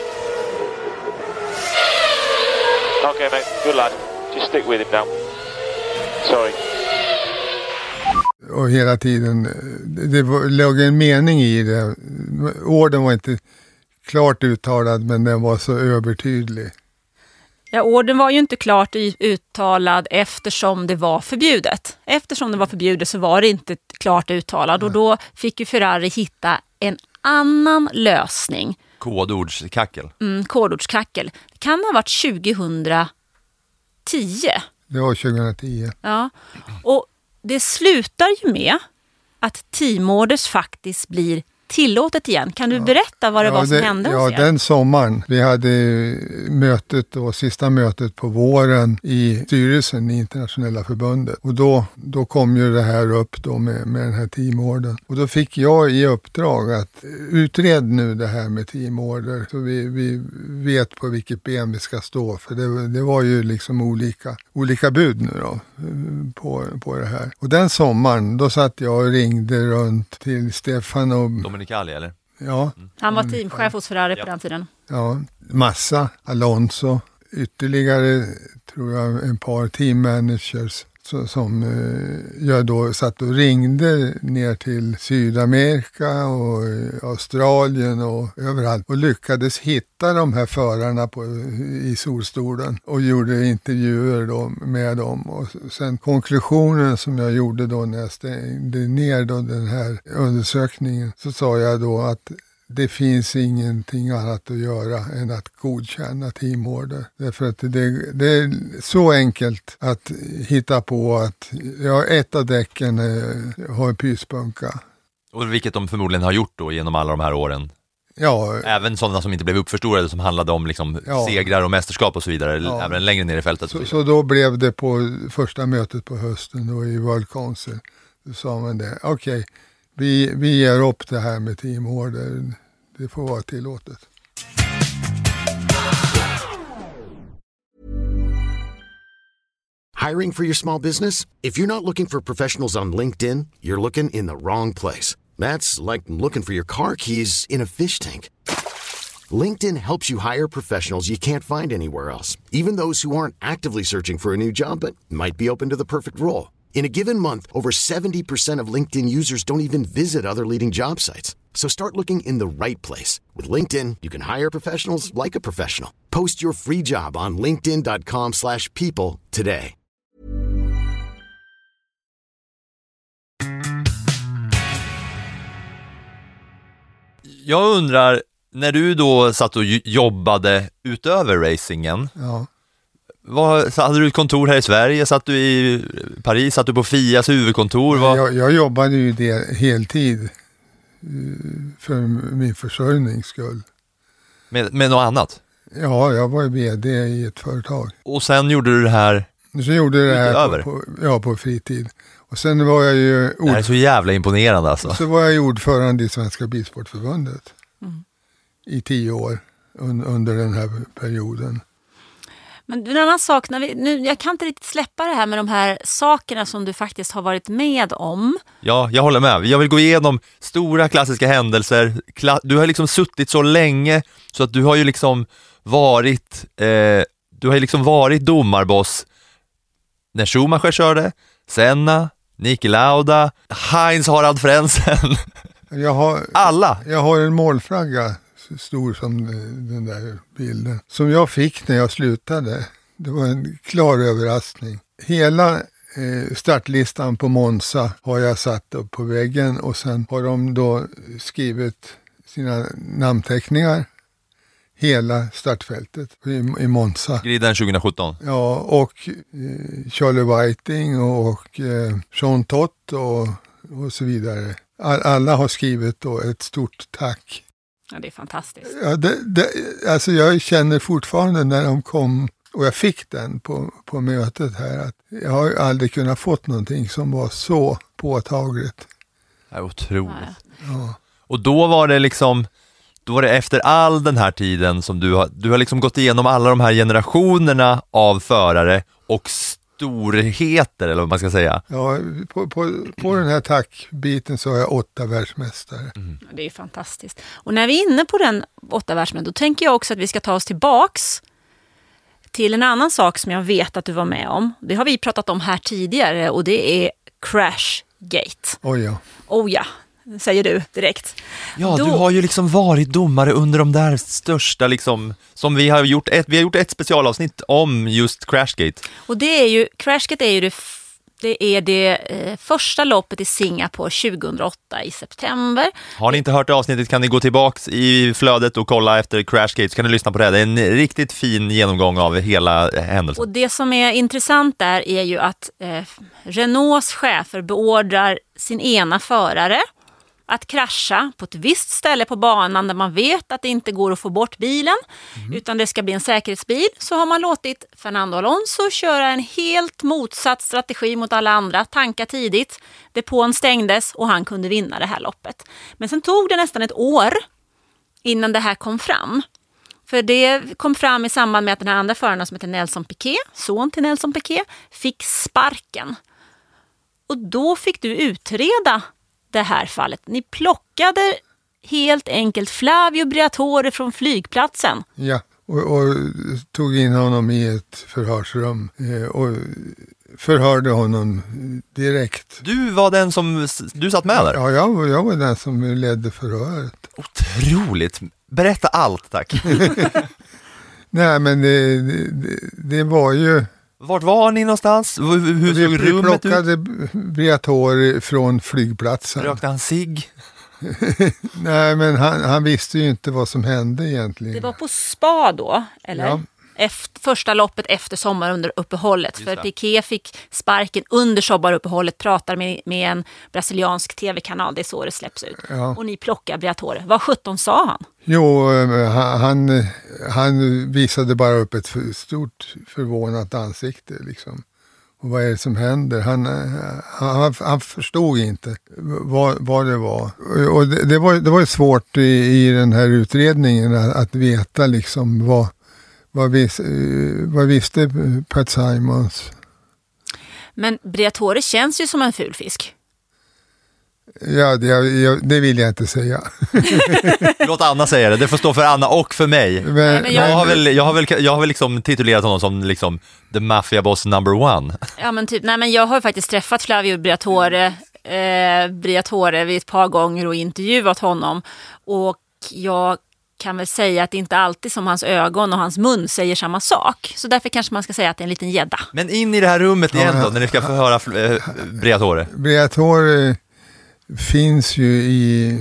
Okay, mate, good lad. Just stick with him now. Sorry. Och hela tiden, det var, låg en mening i det. Orden var inte klart uttalad, men den var så övertydlig. Ja, orden var ju inte klart uttalad eftersom det var förbjudet. Eftersom det var förbjudet så var det inte klart uttalad. Och då fick ju Ferrari hitta en annan lösning. Kodordskackel. Mm, kodordskackel. Det kan ha varit tjugohundratio. Det var tjugohundratio. Ja, och det slutar ju med att teamorders faktiskt blir tillåtet igen. Kan du berätta vad det ja, var som det, hände? Ja, den sommaren. Vi hade mötet då, sista mötet på våren i styrelsen i internationella förbundet. Och då, då kom ju det här upp då med, med den här teamordern. Och då fick jag i uppdrag att utreda nu det här med teamorder. Så vi, vi vet på vilket ben vi ska stå. För det, det var ju liksom olika, olika bud nu då på, på det här. Och den sommaren, då satt jag och ringde runt till Stefan och Dominicali, eller? Ja. Mm. Han var teamchef hos Ferrari på den tiden. Ja, Massa, Alonso, ytterligare tror jag en par teammanagers så, som eh, jag då satt och ringde ner till Sydamerika och Australien och överallt och lyckades hitta de här förarna på, i solstolen och gjorde intervjuer då med dem. Och sen konklusionen som jag gjorde då när jag stängde ner då den här undersökningen, så sa jag då att det finns ingenting annat att göra än att godkänna teamorder. Därför att det, det är så enkelt att hitta på att ja, ett av däcken eh, har en pyspunka. Och vilket de förmodligen har gjort då genom alla de här åren. Ja. Även sådana som inte blev uppförstorade, som handlade om liksom ja. segrar och mästerskap och så vidare, ja. även längre ner i fältet. Så, så då blev det på första mötet på hösten då i World Council. Då sa man det, okej, okay, vi, vi ger upp det här med team order, det får vara tillåtet. Hiring for your small business? If you're not looking for professionals on LinkedIn, you're looking in the wrong place. That's like looking for your car keys in a fish tank. LinkedIn helps you hire professionals you can't find anywhere else, even those who aren't actively searching for a new job but might be open to the perfect role. In a given month, over seventy percent of LinkedIn users don't even visit other leading job sites. So start looking in the right place. With LinkedIn, you can hire professionals like a professional. Post your free job on linkedin dot com slash people today. Jag undrar, när du då satt och jobbade utöver racingen, ja. vad, hade du ett kontor här i Sverige? Satt du i Paris? Satt du på F I As huvudkontor? Vad... Jag, jag jobbade ju det heltid för min försörjnings skull. Med, med något annat? Ja, jag var vd i ett företag. Och sen gjorde du det här Så gjorde jag det här utöver? på, på, ja, på fritid. Och sen var jag ju... Ord... Det här är så jävla imponerande alltså. Och så var jag ordförande i Svenska Bilsportförbundet mm. i tio år un, under den här perioden. Men en annan sak, när vi, nu, jag kan inte riktigt släppa det här med de här sakerna som du faktiskt har varit med om. Ja, jag håller med. Jag vill gå igenom stora klassiska händelser. Kla- du har liksom suttit så länge så att du har ju liksom varit eh, du har ju liksom varit domarboss när Schumacher körde, Senna, Niki Lauda, Heinz Harald Frentzen. Jag har, alla. Jag har en målflagga stor som den där bilden. Som jag fick när jag slutade. Det var en klar överraskning. Hela eh, startlistan på Monza har jag satt upp på väggen. Och sen har de då skrivit sina namnteckningar. Hela startfältet i, i Monza. Griden tjugohundrasjutton. Ja, och eh, Charlie Whiting och, och eh, Jean Todt och, och så vidare. All, alla har skrivit då ett stort tack. Ja, det är fantastiskt. Ja, det, det, alltså jag känner fortfarande när de kom och jag fick den på, på mötet här att jag har aldrig kunnat fått någonting som var så påtagligt. Det är otroligt. Ja. Och då var det liksom, då var det efter all den här tiden som du har, du har liksom gått igenom alla de här generationerna av förare och storheter, eller vad man ska säga. Ja, på, på, på den här tackbiten så har jag åtta världsmästare. Mm. Det är fantastiskt. Och när vi är inne på den åtta världsmästare, då tänker jag också att vi ska ta oss tillbaks till en annan sak som jag vet att du var med om. Det har vi pratat om här tidigare och det är Crashgate. Oj ja. Oh ja, säger du direkt. Ja, då... du har ju liksom varit domare under de där största liksom, som vi har gjort ett, vi har gjort ett specialavsnitt om just Crashgate. Och det är ju, Crashgate är ju det, det, är det eh, första loppet i Singapore tjugohundraåtta i september. Har ni inte hört det avsnittet kan ni gå tillbaks i flödet och kolla efter Crashgate, så kan ni lyssna på det. Det är en riktigt fin genomgång av hela händelsen. Och det som är intressant där är ju att eh, Renaults chefer beordrar sin ena förare att krascha på ett visst ställe på banan där man vet att det inte går att få bort bilen, mm. utan det ska bli en säkerhetsbil. Så har man låtit Fernando Alonso köra en helt motsatt strategi mot alla andra, tanka tidigt, depån stängdes och han kunde vinna det här loppet. Men sen tog det nästan ett år innan det här kom fram. För det kom fram i samband med att den här andra föraren som heter Nelson Piquet, son till Nelson Piquet, fick sparken. Och då fick du utreda det här fallet. Ni plockade helt enkelt Flavio Briatore från flygplatsen. Ja, och, och tog in honom i ett förhörsrum eh, och förhörde honom direkt. Du var den som, du satt med där? Ja, jag var, jag var den som ledde förhöret. Otroligt. Berätta allt, tack. Nej, men det, det, det var ju... Vart var ni någonstans? Hur, hur såg vi rummet ut? Vi plockade Briatore från flygplatsen. Rökte han cigg? Nej, men han, han visste ju inte vad som hände egentligen. Det var på spa då, eller? Ja. efter, första loppet efter sommaruppehållet. För Piquet fick sparken under sommaruppehållet, pratar med, med en brasiliansk tv-kanal, det är så det släpps ut. Ja. Och ni plockar Briatore. Vad sjutton sa han? Jo, han, han visade bara upp ett för, stort förvånat ansikte liksom. Och vad är det som händer? Han, han, han förstod inte vad, vad det var. Och det, det var. Det var svårt i, i den här utredningen att, att veta liksom vad, vad, vis, vad visste Pat Simons. Men Briatore känns ju som en ful fisk. Ja, det, jag, det vill jag inte säga. Låt Anna säga det, det får stå för Anna och för mig. Men, Nej, men jag... Jag, har väl, jag har väl, jag har väl liksom titulerat honom som liksom the mafia boss number one. Ja men typ, nej men jag har faktiskt träffat Flavio Briatore, eh, Briatore vid ett par gånger och intervjuat honom. Och jag kan väl säga att det inte alltid som hans ögon och hans mun säger samma sak. Så därför kanske man ska säga att det är en liten gädda. Men in i det här rummet igen då, när ni ska få höra eh, Briatore. Briatore finns ju i,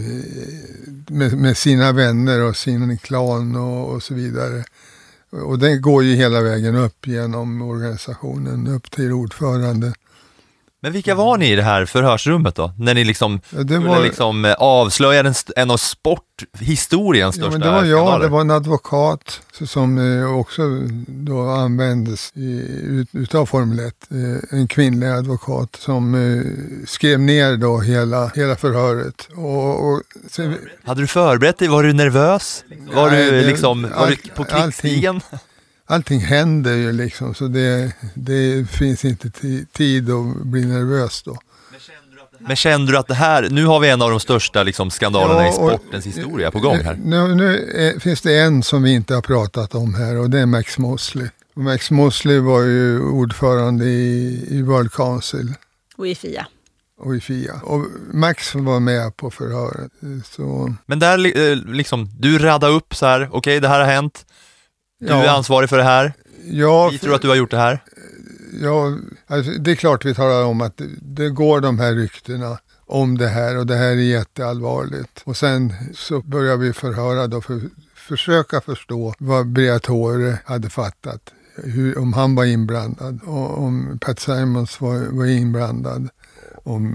med, med sina vänner och sin klan och, och så vidare. Och den går ju hela vägen upp genom organisationen, upp till ordförande. Men vilka var ni i det här förhörsrummet då? När ni liksom, ja, det var, liksom avslöjade en, en av sporthistoriens största ja, det var jag, skandaler. Det var en advokat som också då användes i, ut, utav Formel ett. En kvinnlig advokat som skrev ner då hela, hela förhöret. Och, och, sen, hade du förberett dig? Var du nervös? Var nej, du det, liksom var all, du på krigsstigen? Allting, allting händer ju liksom, så det, det finns inte t- tid att bli nervös då. Men kände du att det här, nu har vi en av de största liksom, skandalerna ja, i sportens historia på gång här? Nu, nu är, finns det en som vi inte har pratat om här och det är Max Mosley. Och Max Mosley var ju ordförande i, i World Council. Och i F I A. Och i F I A. Och Max var med på förhöret. Så. Men där liksom, du radade upp så här, okej okay, det här har hänt. Du ja. är ansvarig för det här. Ja, vi tror att du har gjort det här. Ja, alltså, det är klart vi talar om att det, det går de här ryktena om det här och det här är jätteallvarligt. Och sen så börjar vi förhöra då för försöka förstå vad Briatore hade fattat. Hur, om han var inblandad, och om Pat Simons var, var inblandad, om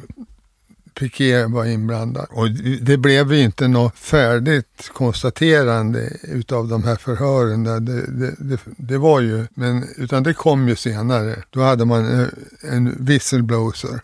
Piquet var inblandad. Och det blev ju inte något färdigt konstaterande utav de här förhören. Det, det, det, det var ju, men utan det kom ju senare. Då hade man en whistleblower.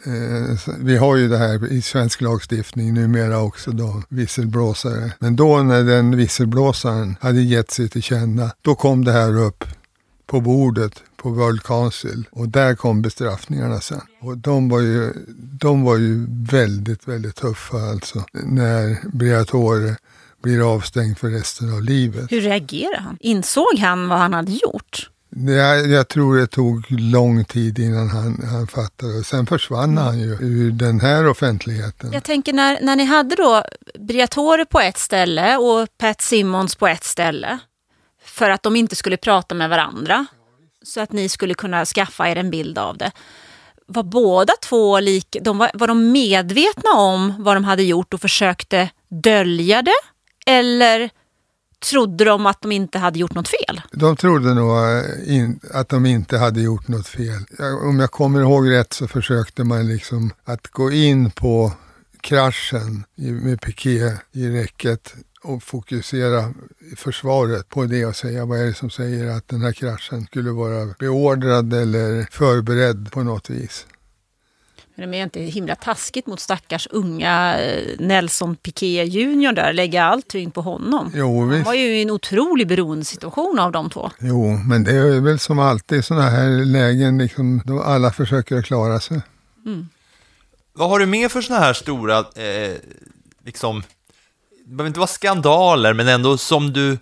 Vi har ju det här i svensk lagstiftning numera också då, whistleblower. Men då när den whistleblåsaren hade gett sig till känna, då kom det här upp på bordet på World Council och där kom bestraffningarna sen. Och de var ju, de var ju väldigt, väldigt tuffa alltså när Briatore blir avstängd för resten av livet. Hur reagerade han? Insåg han vad han hade gjort? Jag, jag tror det tog lång tid innan han, han fattade. Sen försvann han ju ur den här offentligheten. Jag tänker när, när ni hade då Briatore på ett ställe och Pat Simons på ett ställe för att de inte skulle prata med varandra så att ni skulle kunna skaffa er en bild av det. Var båda två lika, de var, var de medvetna om vad de hade gjort och försökte dölja det? Eller trodde de att de inte hade gjort något fel? De trodde nog in, att de inte hade gjort något fel. Om jag kommer ihåg rätt så försökte man liksom att gå in på kraschen med Piquet i räcket och fokusera försvaret på det och säga vad är det som säger att den här kraschen skulle vara beordrad eller förberedd på något vis. Men det är inte himla taskigt mot stackars unga Nelson Piquet junior där, lägga allt tyngd på honom. Jo, visst. Han var ju i en otrolig beroendesituation av de två. Jo, men det är väl som alltid i sådana här lägen liksom, då alla försöker klara sig. Mm. Vad har du med för sådana här stora eh, liksom, det behöver inte vara skandaler, men ändå som du,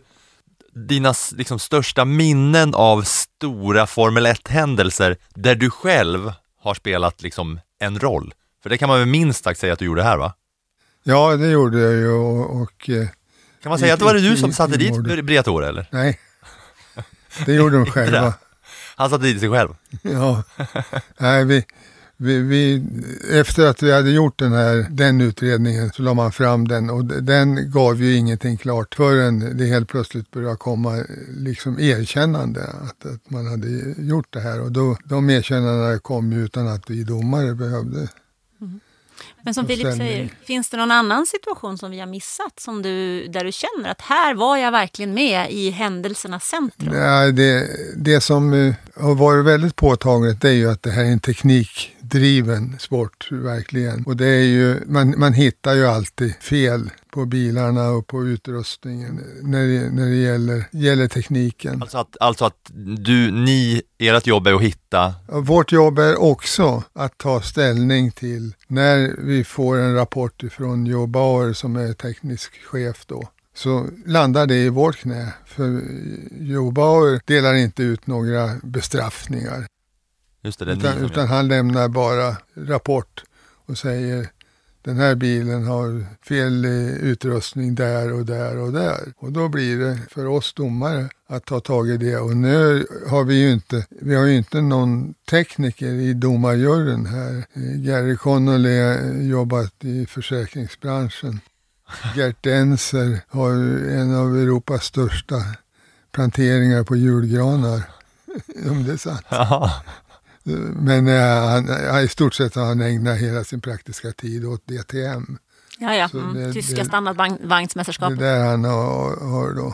dina liksom största minnen av stora Formel ett-händelser där du själv har spelat liksom en roll. För det kan man väl minst sagt säga att du gjorde här, va? Ja, det gjorde jag ju. Och, och, kan man säga i, att det var det du som satte dit Briatore, eller? Nej, det gjorde de själva. Han satte dit sig själv? Ja, nej, vi, Vi, vi, efter att vi hade gjort den här den utredningen så la man fram den och den gav ju ingenting klart förrän det helt plötsligt började komma liksom erkännande att, att man hade gjort det här. Och då, de erkännandena kom ju utan att vi domare behövde. Mm. Men som Filip säger, finns det någon annan situation som vi har missat som du, där du känner att här var jag verkligen med i händelsernas centrum? Ja, det, det som uh, har varit väldigt påtagligt det är ju att det här är en teknikdriven sport verkligen. Och det är ju, man, man hittar ju alltid fel på bilarna och på utrustningen när det, när det gäller, gäller tekniken. Alltså att, alltså att du, ni, ert jobb är att hitta? Vårt jobb är också att ta ställning till när vi får en rapport från Joe Bauer som är teknisk chef då. Så landar det i vårt knä. För Joe Bauer delar inte ut några bestraffningar. Just det, det är utan, utan han lämnar bara rapport och säger den här bilen har fel utrustning där och där och där. Och då blir det för oss domare att ta tag i det. Och nu har vi ju inte, vi har ju inte någon tekniker i domarjuryn här. Gary Connolly har jobbat i försäkringsbranschen. Gert Enser har en av Europas största planteringar på julgranar. Om det är sant. Jaha. Men äh, han, i stort sett har han ägnat hela sin praktiska tid åt D T M. Ja, ja. Mm. Det, Tyska standardvagnsmästerskapet. Det är där han har, har då.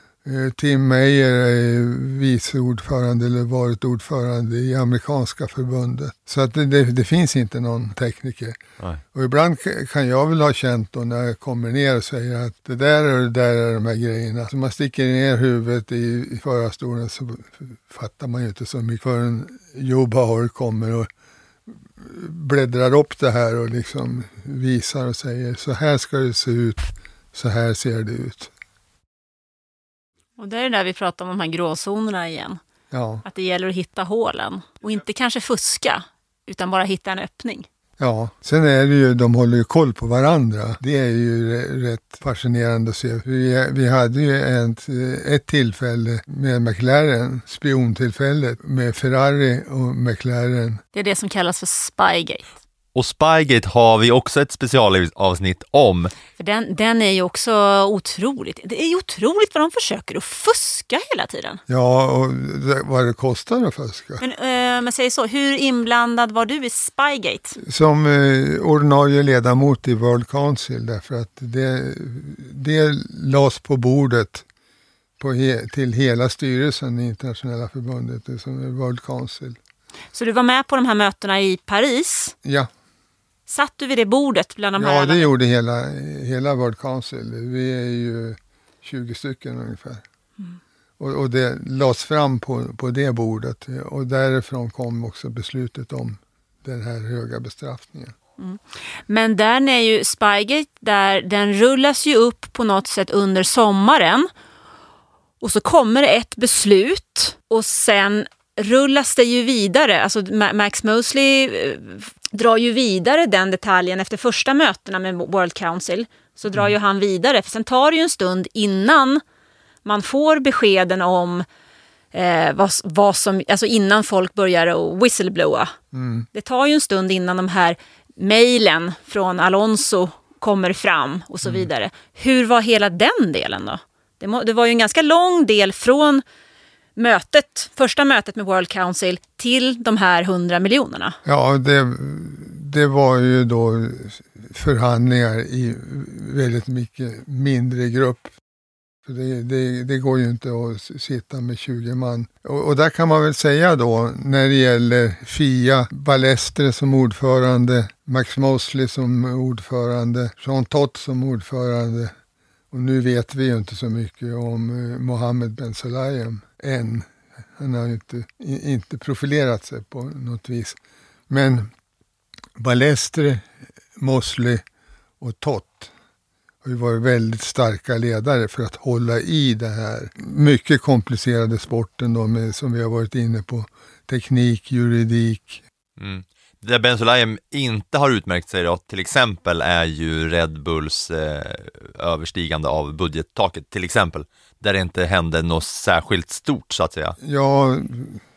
Tim Meyer är vice ordförande eller varit ordförande i amerikanska förbundet. Så att det, det, det finns inte någon tekniker. Nej. Och ibland kan jag väl ha känt då när jag kommer ner och säger att det där och det där är de här grejerna. Så man sticker ner huvudet i, i förarstolen så fattar man ju inte så mycket förrän Joe Bauer kommer och bläddrar upp det här och liksom visar och säger så här ska det se ut, så här ser det ut. Och det är det där vi pratar om de här gråzonerna igen. Ja. Att det gäller att hitta hålen. Och inte kanske fuska, utan bara hitta en öppning. Ja, sen är det ju, de håller ju koll på varandra. Det är ju rätt fascinerande att se. Vi, vi hade ju ett, ett tillfälle med McLaren, spiontillfället med Ferrari och McLaren. Det är det som kallas för Spygate. Och Spygate har vi också ett specialavsnitt om. För den, den är ju också otroligt. Det är ju otroligt vad de försöker att fuska hela tiden. Ja, och det, vad det kostar att fuska. Men, äh, men säg så, hur inblandad var du i Spygate? Som eh, ordinarie ledamot i World Council, därför att det, det lades på bordet på he, till hela styrelsen i internationella förbundet, som är World Council. Så du var med på de här mötena i Paris? Ja. Satt du vid det bordet bland de ja, här? Ja, det gjorde hela, hela World Council. Vi är ju tjugo stycken ungefär. Mm. Och, och det lades fram på, på det bordet. Och därifrån kom också beslutet om den här höga bestraffningen. Mm. Men den är ju Spygate, där den rullas ju upp på något sätt under sommaren. Och så kommer det ett beslut och sen rullas det ju vidare. Alltså Max Mosley drar ju vidare den detaljen efter första mötena med World Council. Så drar ju han vidare. För sen tar det ju en stund innan man får beskeden om eh, vad, vad som, alltså innan folk börjar att whistleblowa. Mm. Det tar ju en stund innan de här mejlen från Alonso kommer fram och så mm. vidare. Hur var hela den delen då? Det, må, det var ju en ganska lång del från mötet, första mötet med World Council till de här hundra miljonerna. Ja, det, det var ju då förhandlingar i väldigt mycket mindre grupp. För det, det, det går ju inte att sitta med tjugo man. Och, och där kan man väl säga då, när det gäller F I A, Ballestre som ordförande, Max Mosley som ordförande, Jean Todt som ordförande. Och nu vet vi ju inte så mycket om eh, Mohammed Ben Sulayem än. Han har ju inte, inte profilerat sig på något vis. Men Ballestre, Mosley och Todt har ju varit väldigt starka ledare för att hålla i det här mycket komplicerade sporten då med, som vi har varit inne på, teknik, juridik. Mm. Där Ben Sulayem inte har utmärkt sig då, till exempel, är ju Red Bulls eh, överstigande av budgettaket till exempel, där det inte hände något särskilt stort så att säga. Ja,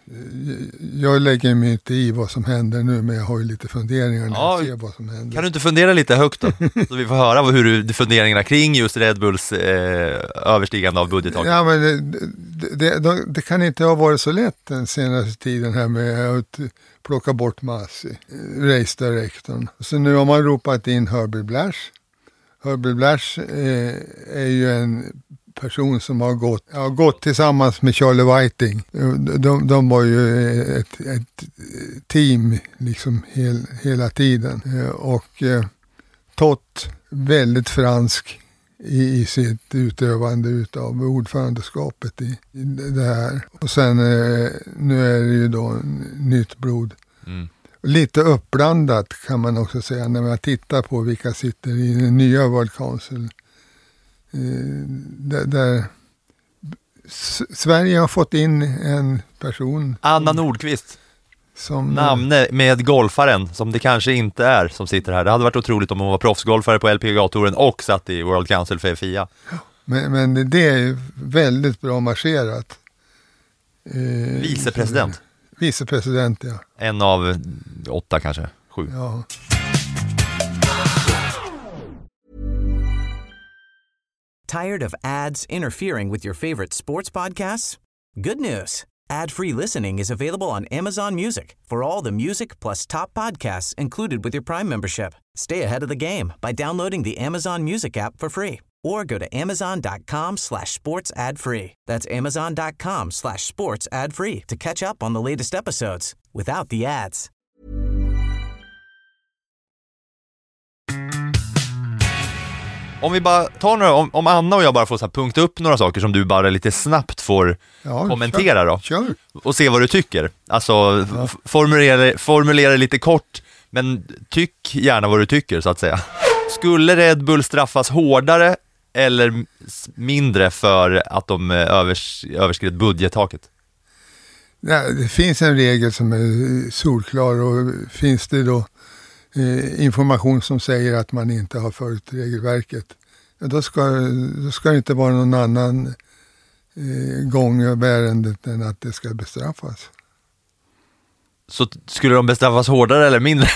Jag lägger mig inte i vad som händer nu, men jag har ju lite funderingar när Ja, jag ser vad som händer. Kan du inte fundera lite högt då? Så vi får höra hur du, funderingarna kring just Red Bulls eh, överstigande av budgettaket. Ja, men det, det, det, det kan inte ha varit så lätt den senaste tiden här med att plocka bort Masi, race-direktorn. Så nu har man ropat in Herbie Blash. Herbie Blash eh, är ju en person som har gått, har gått tillsammans med Charlie Whiting. De, de var ju ett, ett team liksom hel, hela tiden. Och eh, Tott, väldigt fransk i, i sitt utövande utav ordförandeskapet i, i det här. Och sen eh, nu är det ju då nytt blod. Mm. Lite uppblandat kan man också säga när man tittar på vilka sitter i den nya World Council. Där, där Sverige har fått in en person. Anna Nordqvist. Som namne med golfaren som det kanske inte är som sitter här. Det hade varit otroligt om hon var proffsgolfare på L P G A-touren och satt i World Council för F I A. Men, men det är ju väldigt bra marscherat. Eh, Vicepresident. Vicepresident, ja. En av åtta kanske, sju. Ja. Tired of ads interfering with your favorite sports podcasts? Good news. Ad-free listening is available on Amazon Music for all the music plus top podcasts included with your Prime membership. Stay ahead of the game by downloading the Amazon Music app for free or go to amazon.com slash sports ad free. That's amazon.com slash sports ad free to catch up on the latest episodes without the ads. Om vi bara tar några, om, om Anna och jag bara får så här punkta upp några saker som du bara lite snabbt får ja, kommentera då. Kör, kör. Och se vad du tycker. Alltså ja. f- formulera, formulera lite kort, men tyck gärna vad du tycker så att säga. Skulle Red Bull straffas hårdare eller mindre för att de övers, överskred budgettaket? Ja, det finns en regel som är solklar och finns det då eh, information som säger att man inte har följt regelverket, ja, då, ska, då ska det inte vara någon annan eh, gång av ärendet än att det ska bestraffas. Så t- skulle de bestraffas hårdare eller mindre?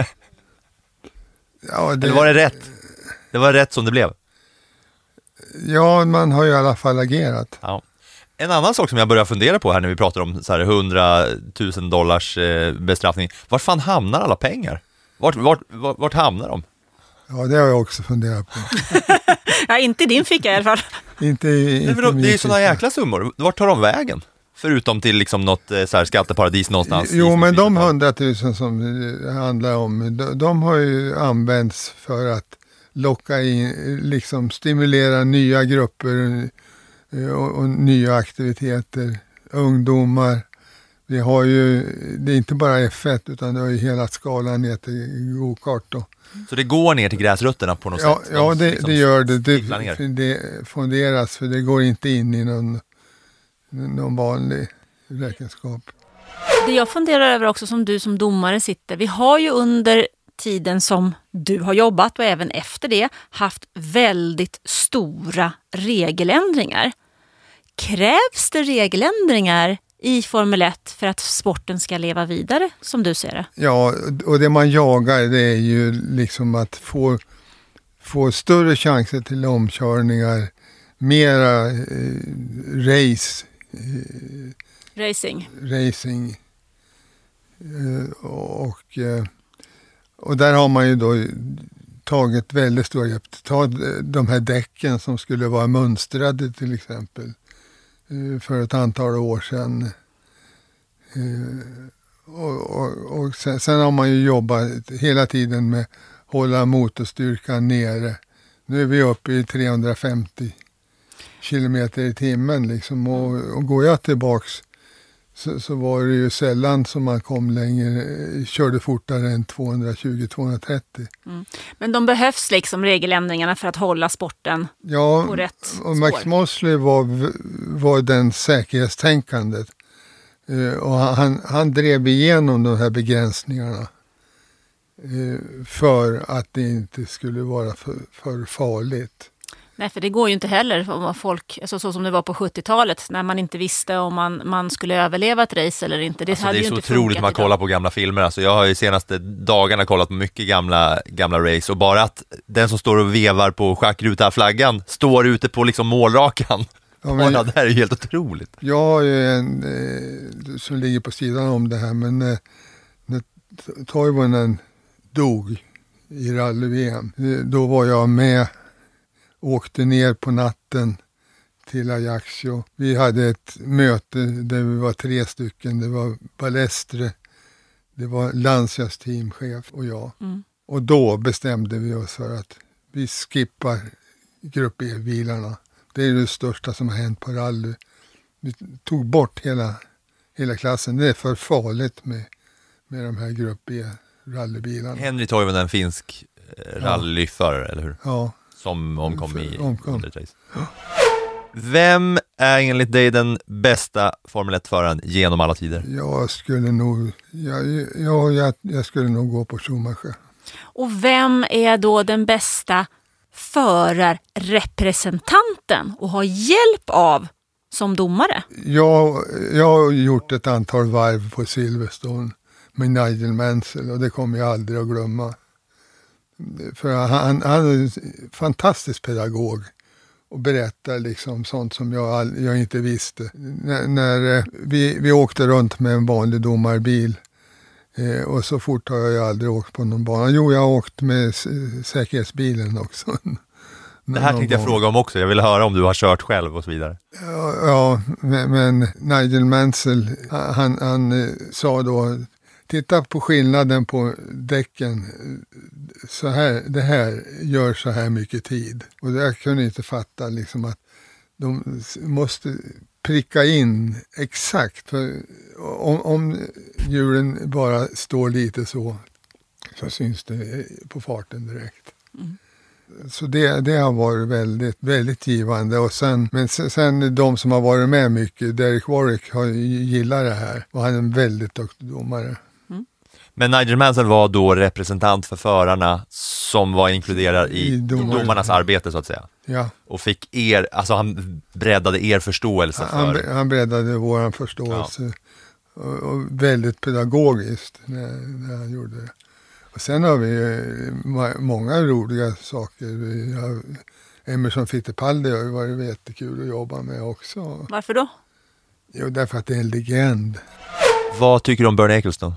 Ja, det, eller var det rätt? Det var rätt som det blev. Ja, man har ju i alla fall agerat. Ja. En annan sak som jag börjar fundera på här när vi pratar om så här hundratusen dollars eh, bestraffning. Vart fan hamnar alla pengar? Vart, vart, vart, vart hamnar de? Ja, det har jag också funderat på. Ja, inte i din ficka i alla fall. inte, inte Nej, de, det är ju sådana jäkla summor. Vart tar de vägen? Förutom till liksom något eh, så här skatteparadis någonstans. Jo, men de hundratusen som det handlar om, de, de har ju använts för att locka in, liksom stimulera nya grupper och, och nya aktiviteter, ungdomar. Vi har ju, det är inte bara F ett utan det har ju hela skalan ner till go-kart då. Så det går ner till gräsrötterna på något ja, sätt? Ja, det, liksom det gör det. Det, det fonderas för det går inte in i någon, någon vanlig räkenskap. Det jag funderar över också som du som domare sitter, vi har ju under tiden som du har jobbat och även efter det haft väldigt stora regeländringar. Krävs det regeländringar i Formel ett för att sporten ska leva vidare som du ser det? Ja, och det man jagar det är ju liksom att få, få större chanser till omkörningar, mera eh, race. Eh, racing. Racing. Eh, och eh, Och där har man ju då tagit väldigt stora grepp. Ta de här däcken som skulle vara mönstrade till exempel för ett antal år sedan. Och, och, och sen, sen har man ju jobbat hela tiden med att hålla motorstyrkan nere. Nu är vi uppe i trehundrafemtio kilometer i timmen liksom. Och, och går jag tillbaks Så, så var det ju sällan som man kom längre, körde fortare än tvåhundratjugo till tvåhundratrettio. Mm. Men de behövs liksom regeländringarna för att hålla sporten ja, på rätt spår. Och Max Mosley var, var den säkerhetstänkandet. Uh, och han, han drev igenom de här begränsningarna uh, för att det inte skulle vara för, för farligt. Nej, för det går ju inte heller om folk, alltså så som det var på sjuttiotalet när man inte visste om man, man skulle överleva ett race eller inte. Det, alltså, hade det är ju så inte otroligt när man idag. kollar på gamla filmer. Alltså, jag har ju senaste dagarna kollat på mycket gamla, gamla race och bara att den som står och vevar på schackruta flaggan står ute på liksom målrakan. Ja, men, ja, det här är ju helt otroligt. Jag är en eh, som ligger på sidan om det här, men eh, när Toivonen dog i rally-V M, då var jag med, åkte ner på natten till Ajaccio. Vi hade ett möte där vi var tre stycken. Det var Balestre, det var Lancias teamchef och jag. Mm. Och då bestämde vi oss för att vi skippar grupp E-bilarna. Det är det största som har hänt på rally. Vi tog bort hela, hela klassen. Det är för farligt med, med de här grupp E-rallybilarna. Henry Toivonen, en finsk rallyförare, ja. Eller hur? Ja. Som omkom i omkom. under ett race. Ja. Vem är enligt dig den bästa Formel ett-föraren genom alla tider? Jag skulle nog, jag, jag, jag, jag skulle nog gå på Schumacher. Och vem är då den bästa förarrepresentanten och har hjälp av som domare? Jag, jag har gjort ett antal varv på Silverstone med Nigel Mansell och det kommer jag aldrig att glömma. För han, han är en fantastisk pedagog och berättar liksom sånt som jag, jag inte visste. När, när vi, vi åkte runt med en vanlig domarbil eh, och så fort har jag aldrig åkt på någon bana. Jo, jag har åkt med säkerhetsbilen också. Det här tänkte jag fråga om också. Jag vill höra om du har kört själv och så vidare. Ja, ja men, men Nigel Mansell, han, han sa då, titta på skillnaden på däcken. Så här, det här gör så här mycket tid. Och jag kunde inte fatta liksom att de måste pricka in exakt. För om, om hjulen bara står lite så, så syns det på farten direkt. Mm. Så det, det har varit väldigt, väldigt givande. Och sen, men sen, sen de som har varit med mycket, Derek Warwick har gillat det här. Och han är en väldigt duktig domare. Mm. Men Nigel Mansell var då representant för förarna som var inkluderad i, I domar. domarnas arbete så att säga. Ja. Och fick er, alltså han breddade er förståelse för... Han, han breddade vår förståelse. Ja. Och, och väldigt pedagogiskt när, när han gjorde det. Och sen har vi många roliga saker. Vi har Emerson Fittipaldi har ju varit jättekul att jobba med också. Varför då? Jo, därför att det är en legend. Vad tycker du om Bernie Ecclestone?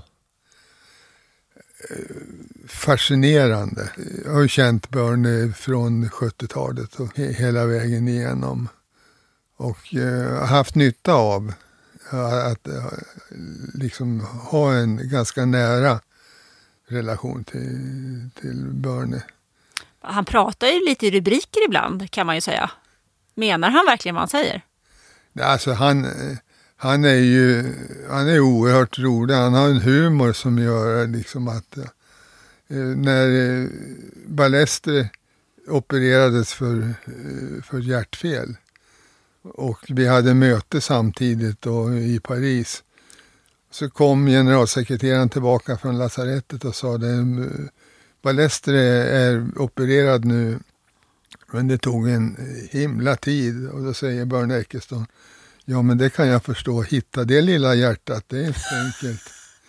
Fascinerande. Jag har ju känt Bernie från sjuttiotalet och he- hela vägen igenom. Och eh, haft nytta av att eh, liksom ha en ganska nära relation till, till Bernie. Han pratar ju lite i rubriker ibland kan man ju säga. Menar han verkligen vad han säger? Alltså han, han är ju han är oerhört rolig. Han har en humor som gör liksom att eh, när eh, Balestre opererades för, eh, för hjärtfel och vi hade möte samtidigt då i Paris. Så kom generalsekreteraren tillbaka från lasarettet och sa att Balestre är opererad nu, men det tog en himla tid. Och då säger Bernie Ecclestone, ja men det kan jag förstå, hitta det lilla hjärtat, det är inte enkelt.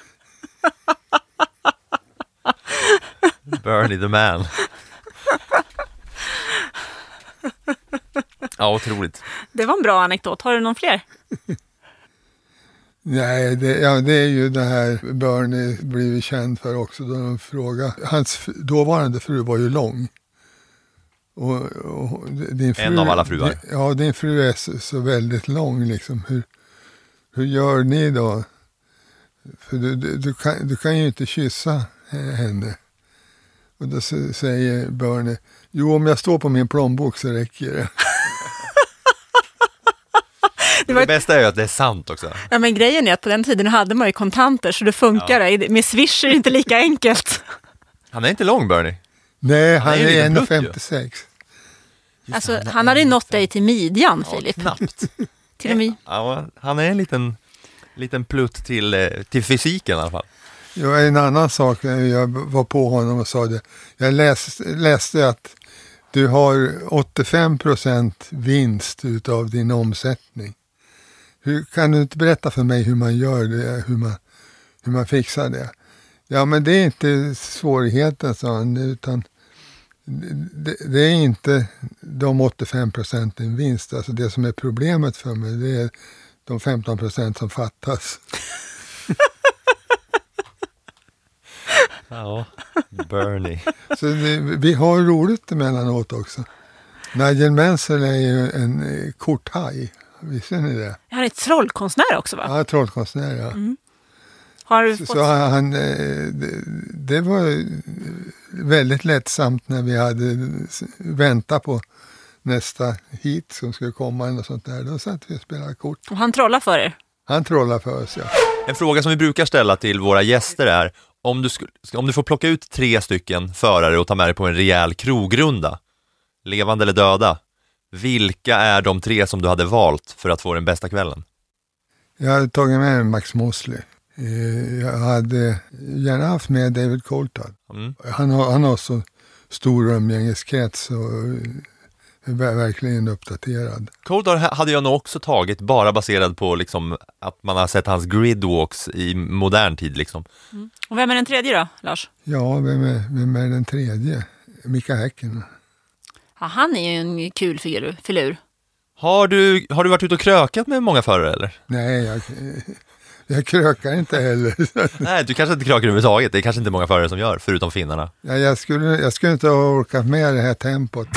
Bernie the man. Ja, otroligt. Det var en bra anekdot. Har du någon fler? Nej, det, ja, det är ju det här Bernie blivit känd för också. Då de frågar. Hans dåvarande fru var ju lång. Och, och din fru, en av alla fruar. Din, ja, din fru är så, så väldigt lång. Liksom. Hur, hur gör ni då? För du, du, du, kan, du kan ju inte kyssa henne. Och då säger Bernie, jo om jag står på min plånbok så räcker det. Det, var ett... det bästa är ju att det är sant också. Ja, men grejen är att på den tiden hade man ju kontanter så det funkar. Ja. Med Swish är det inte lika enkelt. Han är inte lång, Bernie. Nej, han, han är, är en komma femtiosex. Alltså, han, han hade nått dig till midjan, ja, Filip. Knappt. Till och med. Ja, han är en liten, liten plutt till, till fysiken i alla fall. Ja, en annan sak, jag var på honom och sa det. Jag läste, läste att du har åttiofem procent vinst utav din omsättning. Hur, kan du inte berätta för mig hur man gör det, hur man, hur man fixar det? Ja, men det är inte svårigheten, sa han, utan det, det är inte de åttiofem procenten vinst. Alltså det som är problemet för mig, det är de femton procent som fattas. Ja, Bernie. Så det, vi har roligt emellanåt också. Nigel Mansell är ju en korthaj. Visste ni det? Han är ett trollkonstnär också, va? Ja, trollkonstnär, ja. Mm. Har du så, fått... så han, det, det var väldigt lättsamt när vi hade väntat på nästa hit som skulle komma och sånt där. Då satt vi och spelade kort. Och han trollar för er? Han trollar för oss, ja. En fråga som vi brukar ställa till våra gäster är, om du, sk- om du får plocka ut tre stycken förare och ta med dig på en rejäl krogrunda, levande eller döda, vilka är de tre som du hade valt för att få den bästa kvällen? Jag hade tagit med Max Mosley. Jag hade gärna haft med David Coulthard. Mm. Han, har, han har så stor umgängeskrets och är verkligen uppdaterad. Coulthard hade jag nog också tagit bara baserad på liksom att man har sett hans gridwalks i modern tid. Liksom. Mm. Och vem är den tredje då, Lars? Ja, vem är, vem är den tredje? Mika Häkkinen. Ja, han är ju en kul figur, filur. Har du, har du varit ute och krökat med många förare eller? Nej, jag, jag krökar inte heller. Nej, du kanske inte krökar överhuvudtaget. Det är kanske inte många förare som gör, förutom finnarna. Ja, jag, skulle, jag skulle inte ha orkat med det här tempot.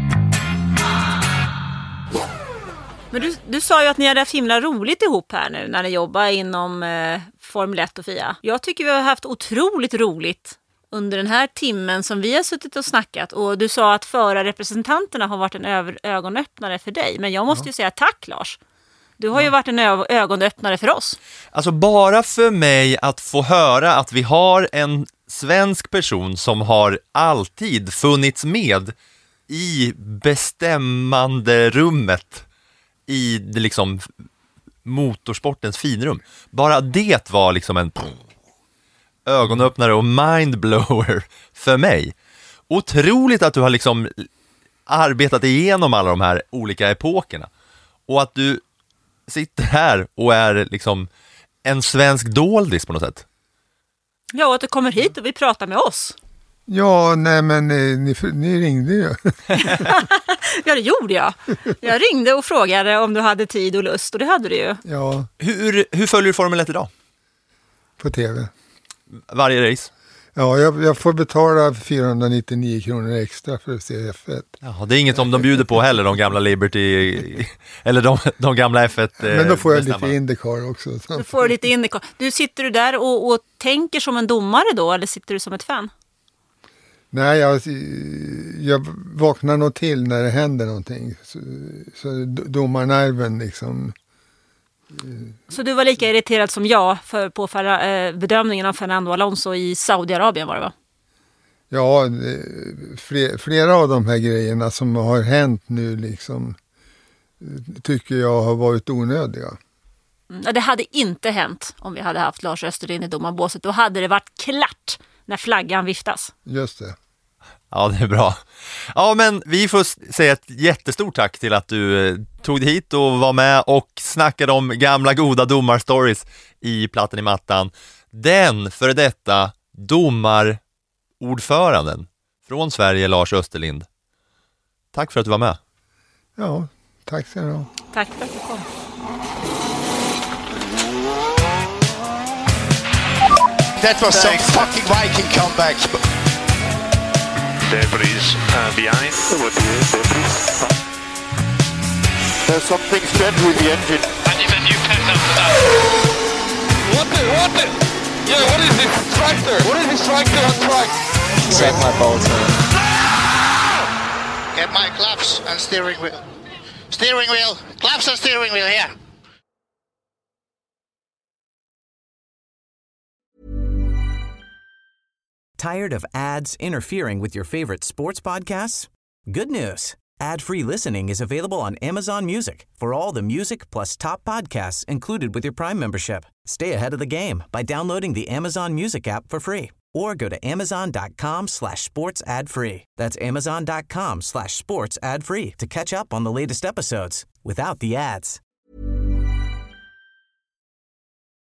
Men du, du sa ju att ni hade haft himla roligt ihop här nu när ni jobbar inom eh, Formel ett och F I A. Jag tycker vi har haft otroligt roligt under den här timmen som vi har suttit och snackat. Och du sa att förarrepresentanterna har varit en ö- ögonöppnare för dig. Men jag måste ja. ju säga tack, Lars. Du har ja. ju varit en ö- ögonöppnare för oss. Alltså bara för mig att få höra att vi har en svensk person som har alltid funnits med i bestämmande rummet i det liksom motorsportens finrum. Bara det var liksom en ögonöppnare och mindblower för mig. Otroligt att du har liksom arbetat igenom alla de här olika epokerna. Och att du sitter här och är liksom en svensk doldis på något sätt. Ja, och att du kommer hit och vi pratar med oss. Ja, nej men ni, ni ringde ju. Ja, det gjorde jag. Jag ringde och frågade om du hade tid och lust, och det hade du ju. Ja. Hur, hur följer du Formel ett idag? På tv. Varje race? Ja, jag, jag får betala fyrahundranittionio kronor extra för att se F ett. Ja, det är inget som de bjuder på heller, de gamla Liberty, eller de, de gamla F ett. Men då får jag lite Indycar också. Du får lite Indycar. Du sitter du där och, och tänker som en domare då, eller sitter du som ett fan? Nej, jag, jag vaknar nog till när det händer någonting. Så, så domarnerven liksom. Så du var lika irriterad som jag för, på för, eh, bedömningen av Fernando Alonso i Saudiarabien, var det va? Ja, fler, flera av de här grejerna som har hänt nu liksom tycker jag har varit onödiga. Mm, det hade inte hänt om vi hade haft Lars Österlind i domarbåset. Då hade det varit klart när flaggan viftas. Just det. Ja, det är bra. Ja, men vi får säga ett jättestort tack till att du tog dig hit och var med och snackade om gamla goda domarstories i Platten i mattan. Den för detta domarordföranden från Sverige, Lars Österlind. Tack för att du var med. Ja, tack så mycket. Tack för att du kom. That was some fucking Viking comeback. Debris uh, behind. There's something strange with the engine. And you've a new pet after that. What the, what the? Yeah, what is this tractor? What is this tractor on track? Set my balls in. Get my claps and steering wheel. Steering wheel. Claps and steering wheel here. Tired of ads interfering with your favorite sports podcasts? Good news. Ad-free listening is available on Amazon Music for all the music plus top podcasts included with your Prime membership. Stay ahead of the game by downloading the Amazon Music app for free or go to amazon.com slash sports ad free. That's amazon.com slash sports ad free to catch up on the latest episodes without the ads.